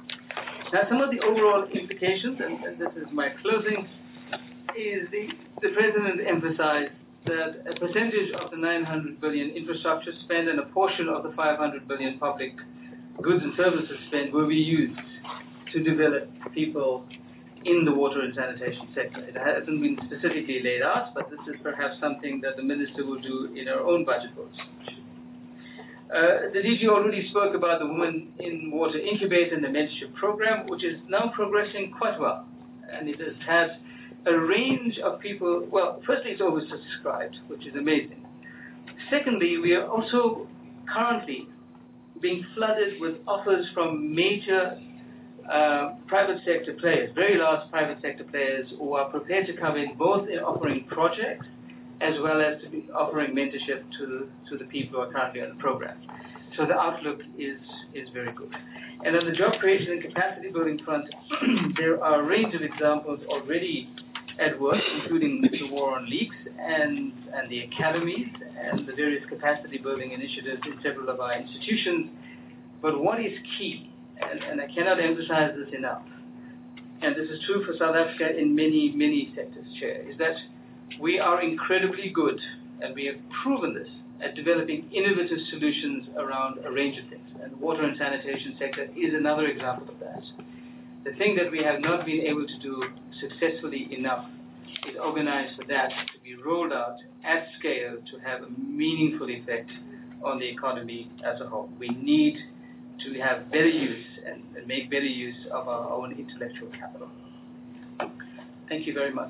Speaker 10: Now, some of the overall implications, and this is my closing, is the President emphasized that a percentage of the 900 billion infrastructure spend and a portion of the 500 billion public goods and services spend will be used to develop people in the water and sanitation sector. It hasn't been specifically laid out, but this is perhaps something that the Minister will do in her own budget votes. The DG already spoke about the Women in Water Incubator and the mentorship program, which is now progressing quite well. And it has had a range of people. Well, firstly, it's oversubscribed, which is amazing. Secondly, we are also currently being flooded with offers from major private sector players, very large private sector players who are prepared to come in both in offering projects as well as to be offering mentorship to the people who are currently on the program. So the outlook is very good. And on the job creation and capacity building front, there are a range of examples already at work, including the war on leaks and the academies and the various capacity building initiatives in several of our institutions. But what is key, and I cannot emphasize this enough, and this is true for South Africa in many, many sectors, Chair, is that we are incredibly good, and we have proven this, at developing innovative solutions around a range of things. And the water and sanitation sector is another example of that. The thing that we have not been able to do successfully enough is organize for that to be rolled out at scale to have a meaningful effect on the economy as a whole. We need to have better use and make better use of our own intellectual capital. Thank you very much.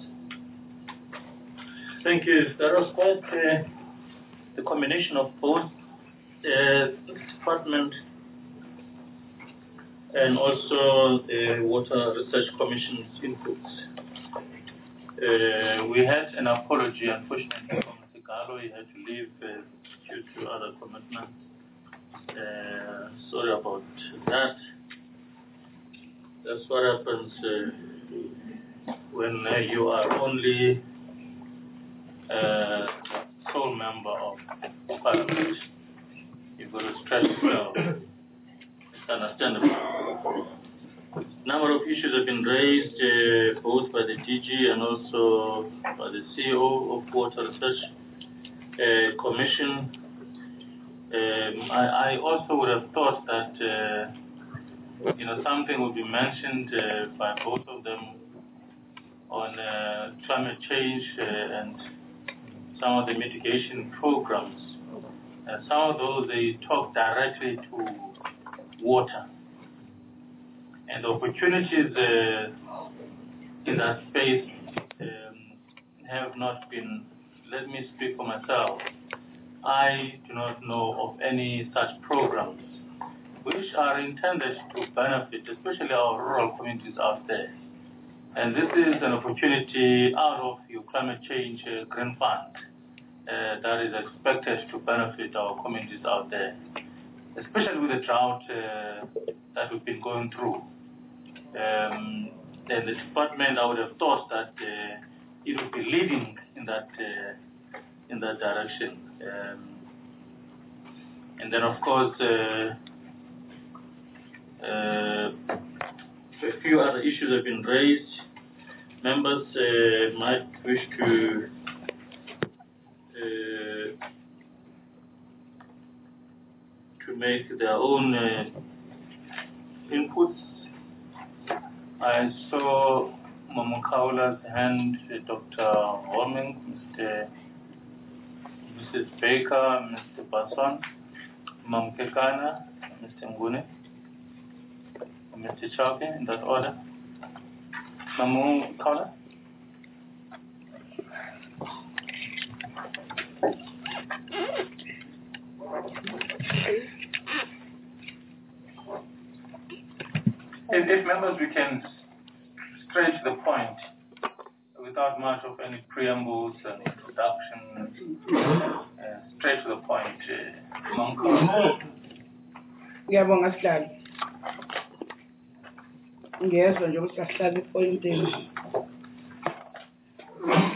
Speaker 1: Thank you. That was quite the combination of both the department and also the Water Research Commission's inputs. We had an apology, unfortunately, from Mr. Gallo. He had to leave due to other commitments. Sorry about that. That's what happens when you are only sole member of Parliament. You've got to stress yourself. It's understandable. A number of issues have been raised both by the DG and also by the CEO of Water Research Commission. I also would have thought that something would be mentioned by both of them on climate change and some of the mitigation programs. Some of those, they talk directly to water. And the opportunities in that space have not been, let me speak for myself, I do not know of any such programs which are intended to benefit, especially our rural communities out there. And this is an opportunity out of your climate change green fund that is expected to benefit our communities out there, especially with the drought that we've been going through. And the department, I would have thought that it would be leading in that direction. And then, of course, a few other issues have been raised. Members might wish to make their own inputs. I saw Mamukaula's hand, Dr. Homing, Mrs. Baker, Mr. Basson, Mam Kekana, Mr. Ngune, Mr. Chauke, in that order. Mamukaula? If members, we can straight to the point without much of any preambles and introduction, straight to the point.
Speaker 7: Ngiyabonga Sihlalo. Ngiyezwa nje ukuthi asihlale epointini.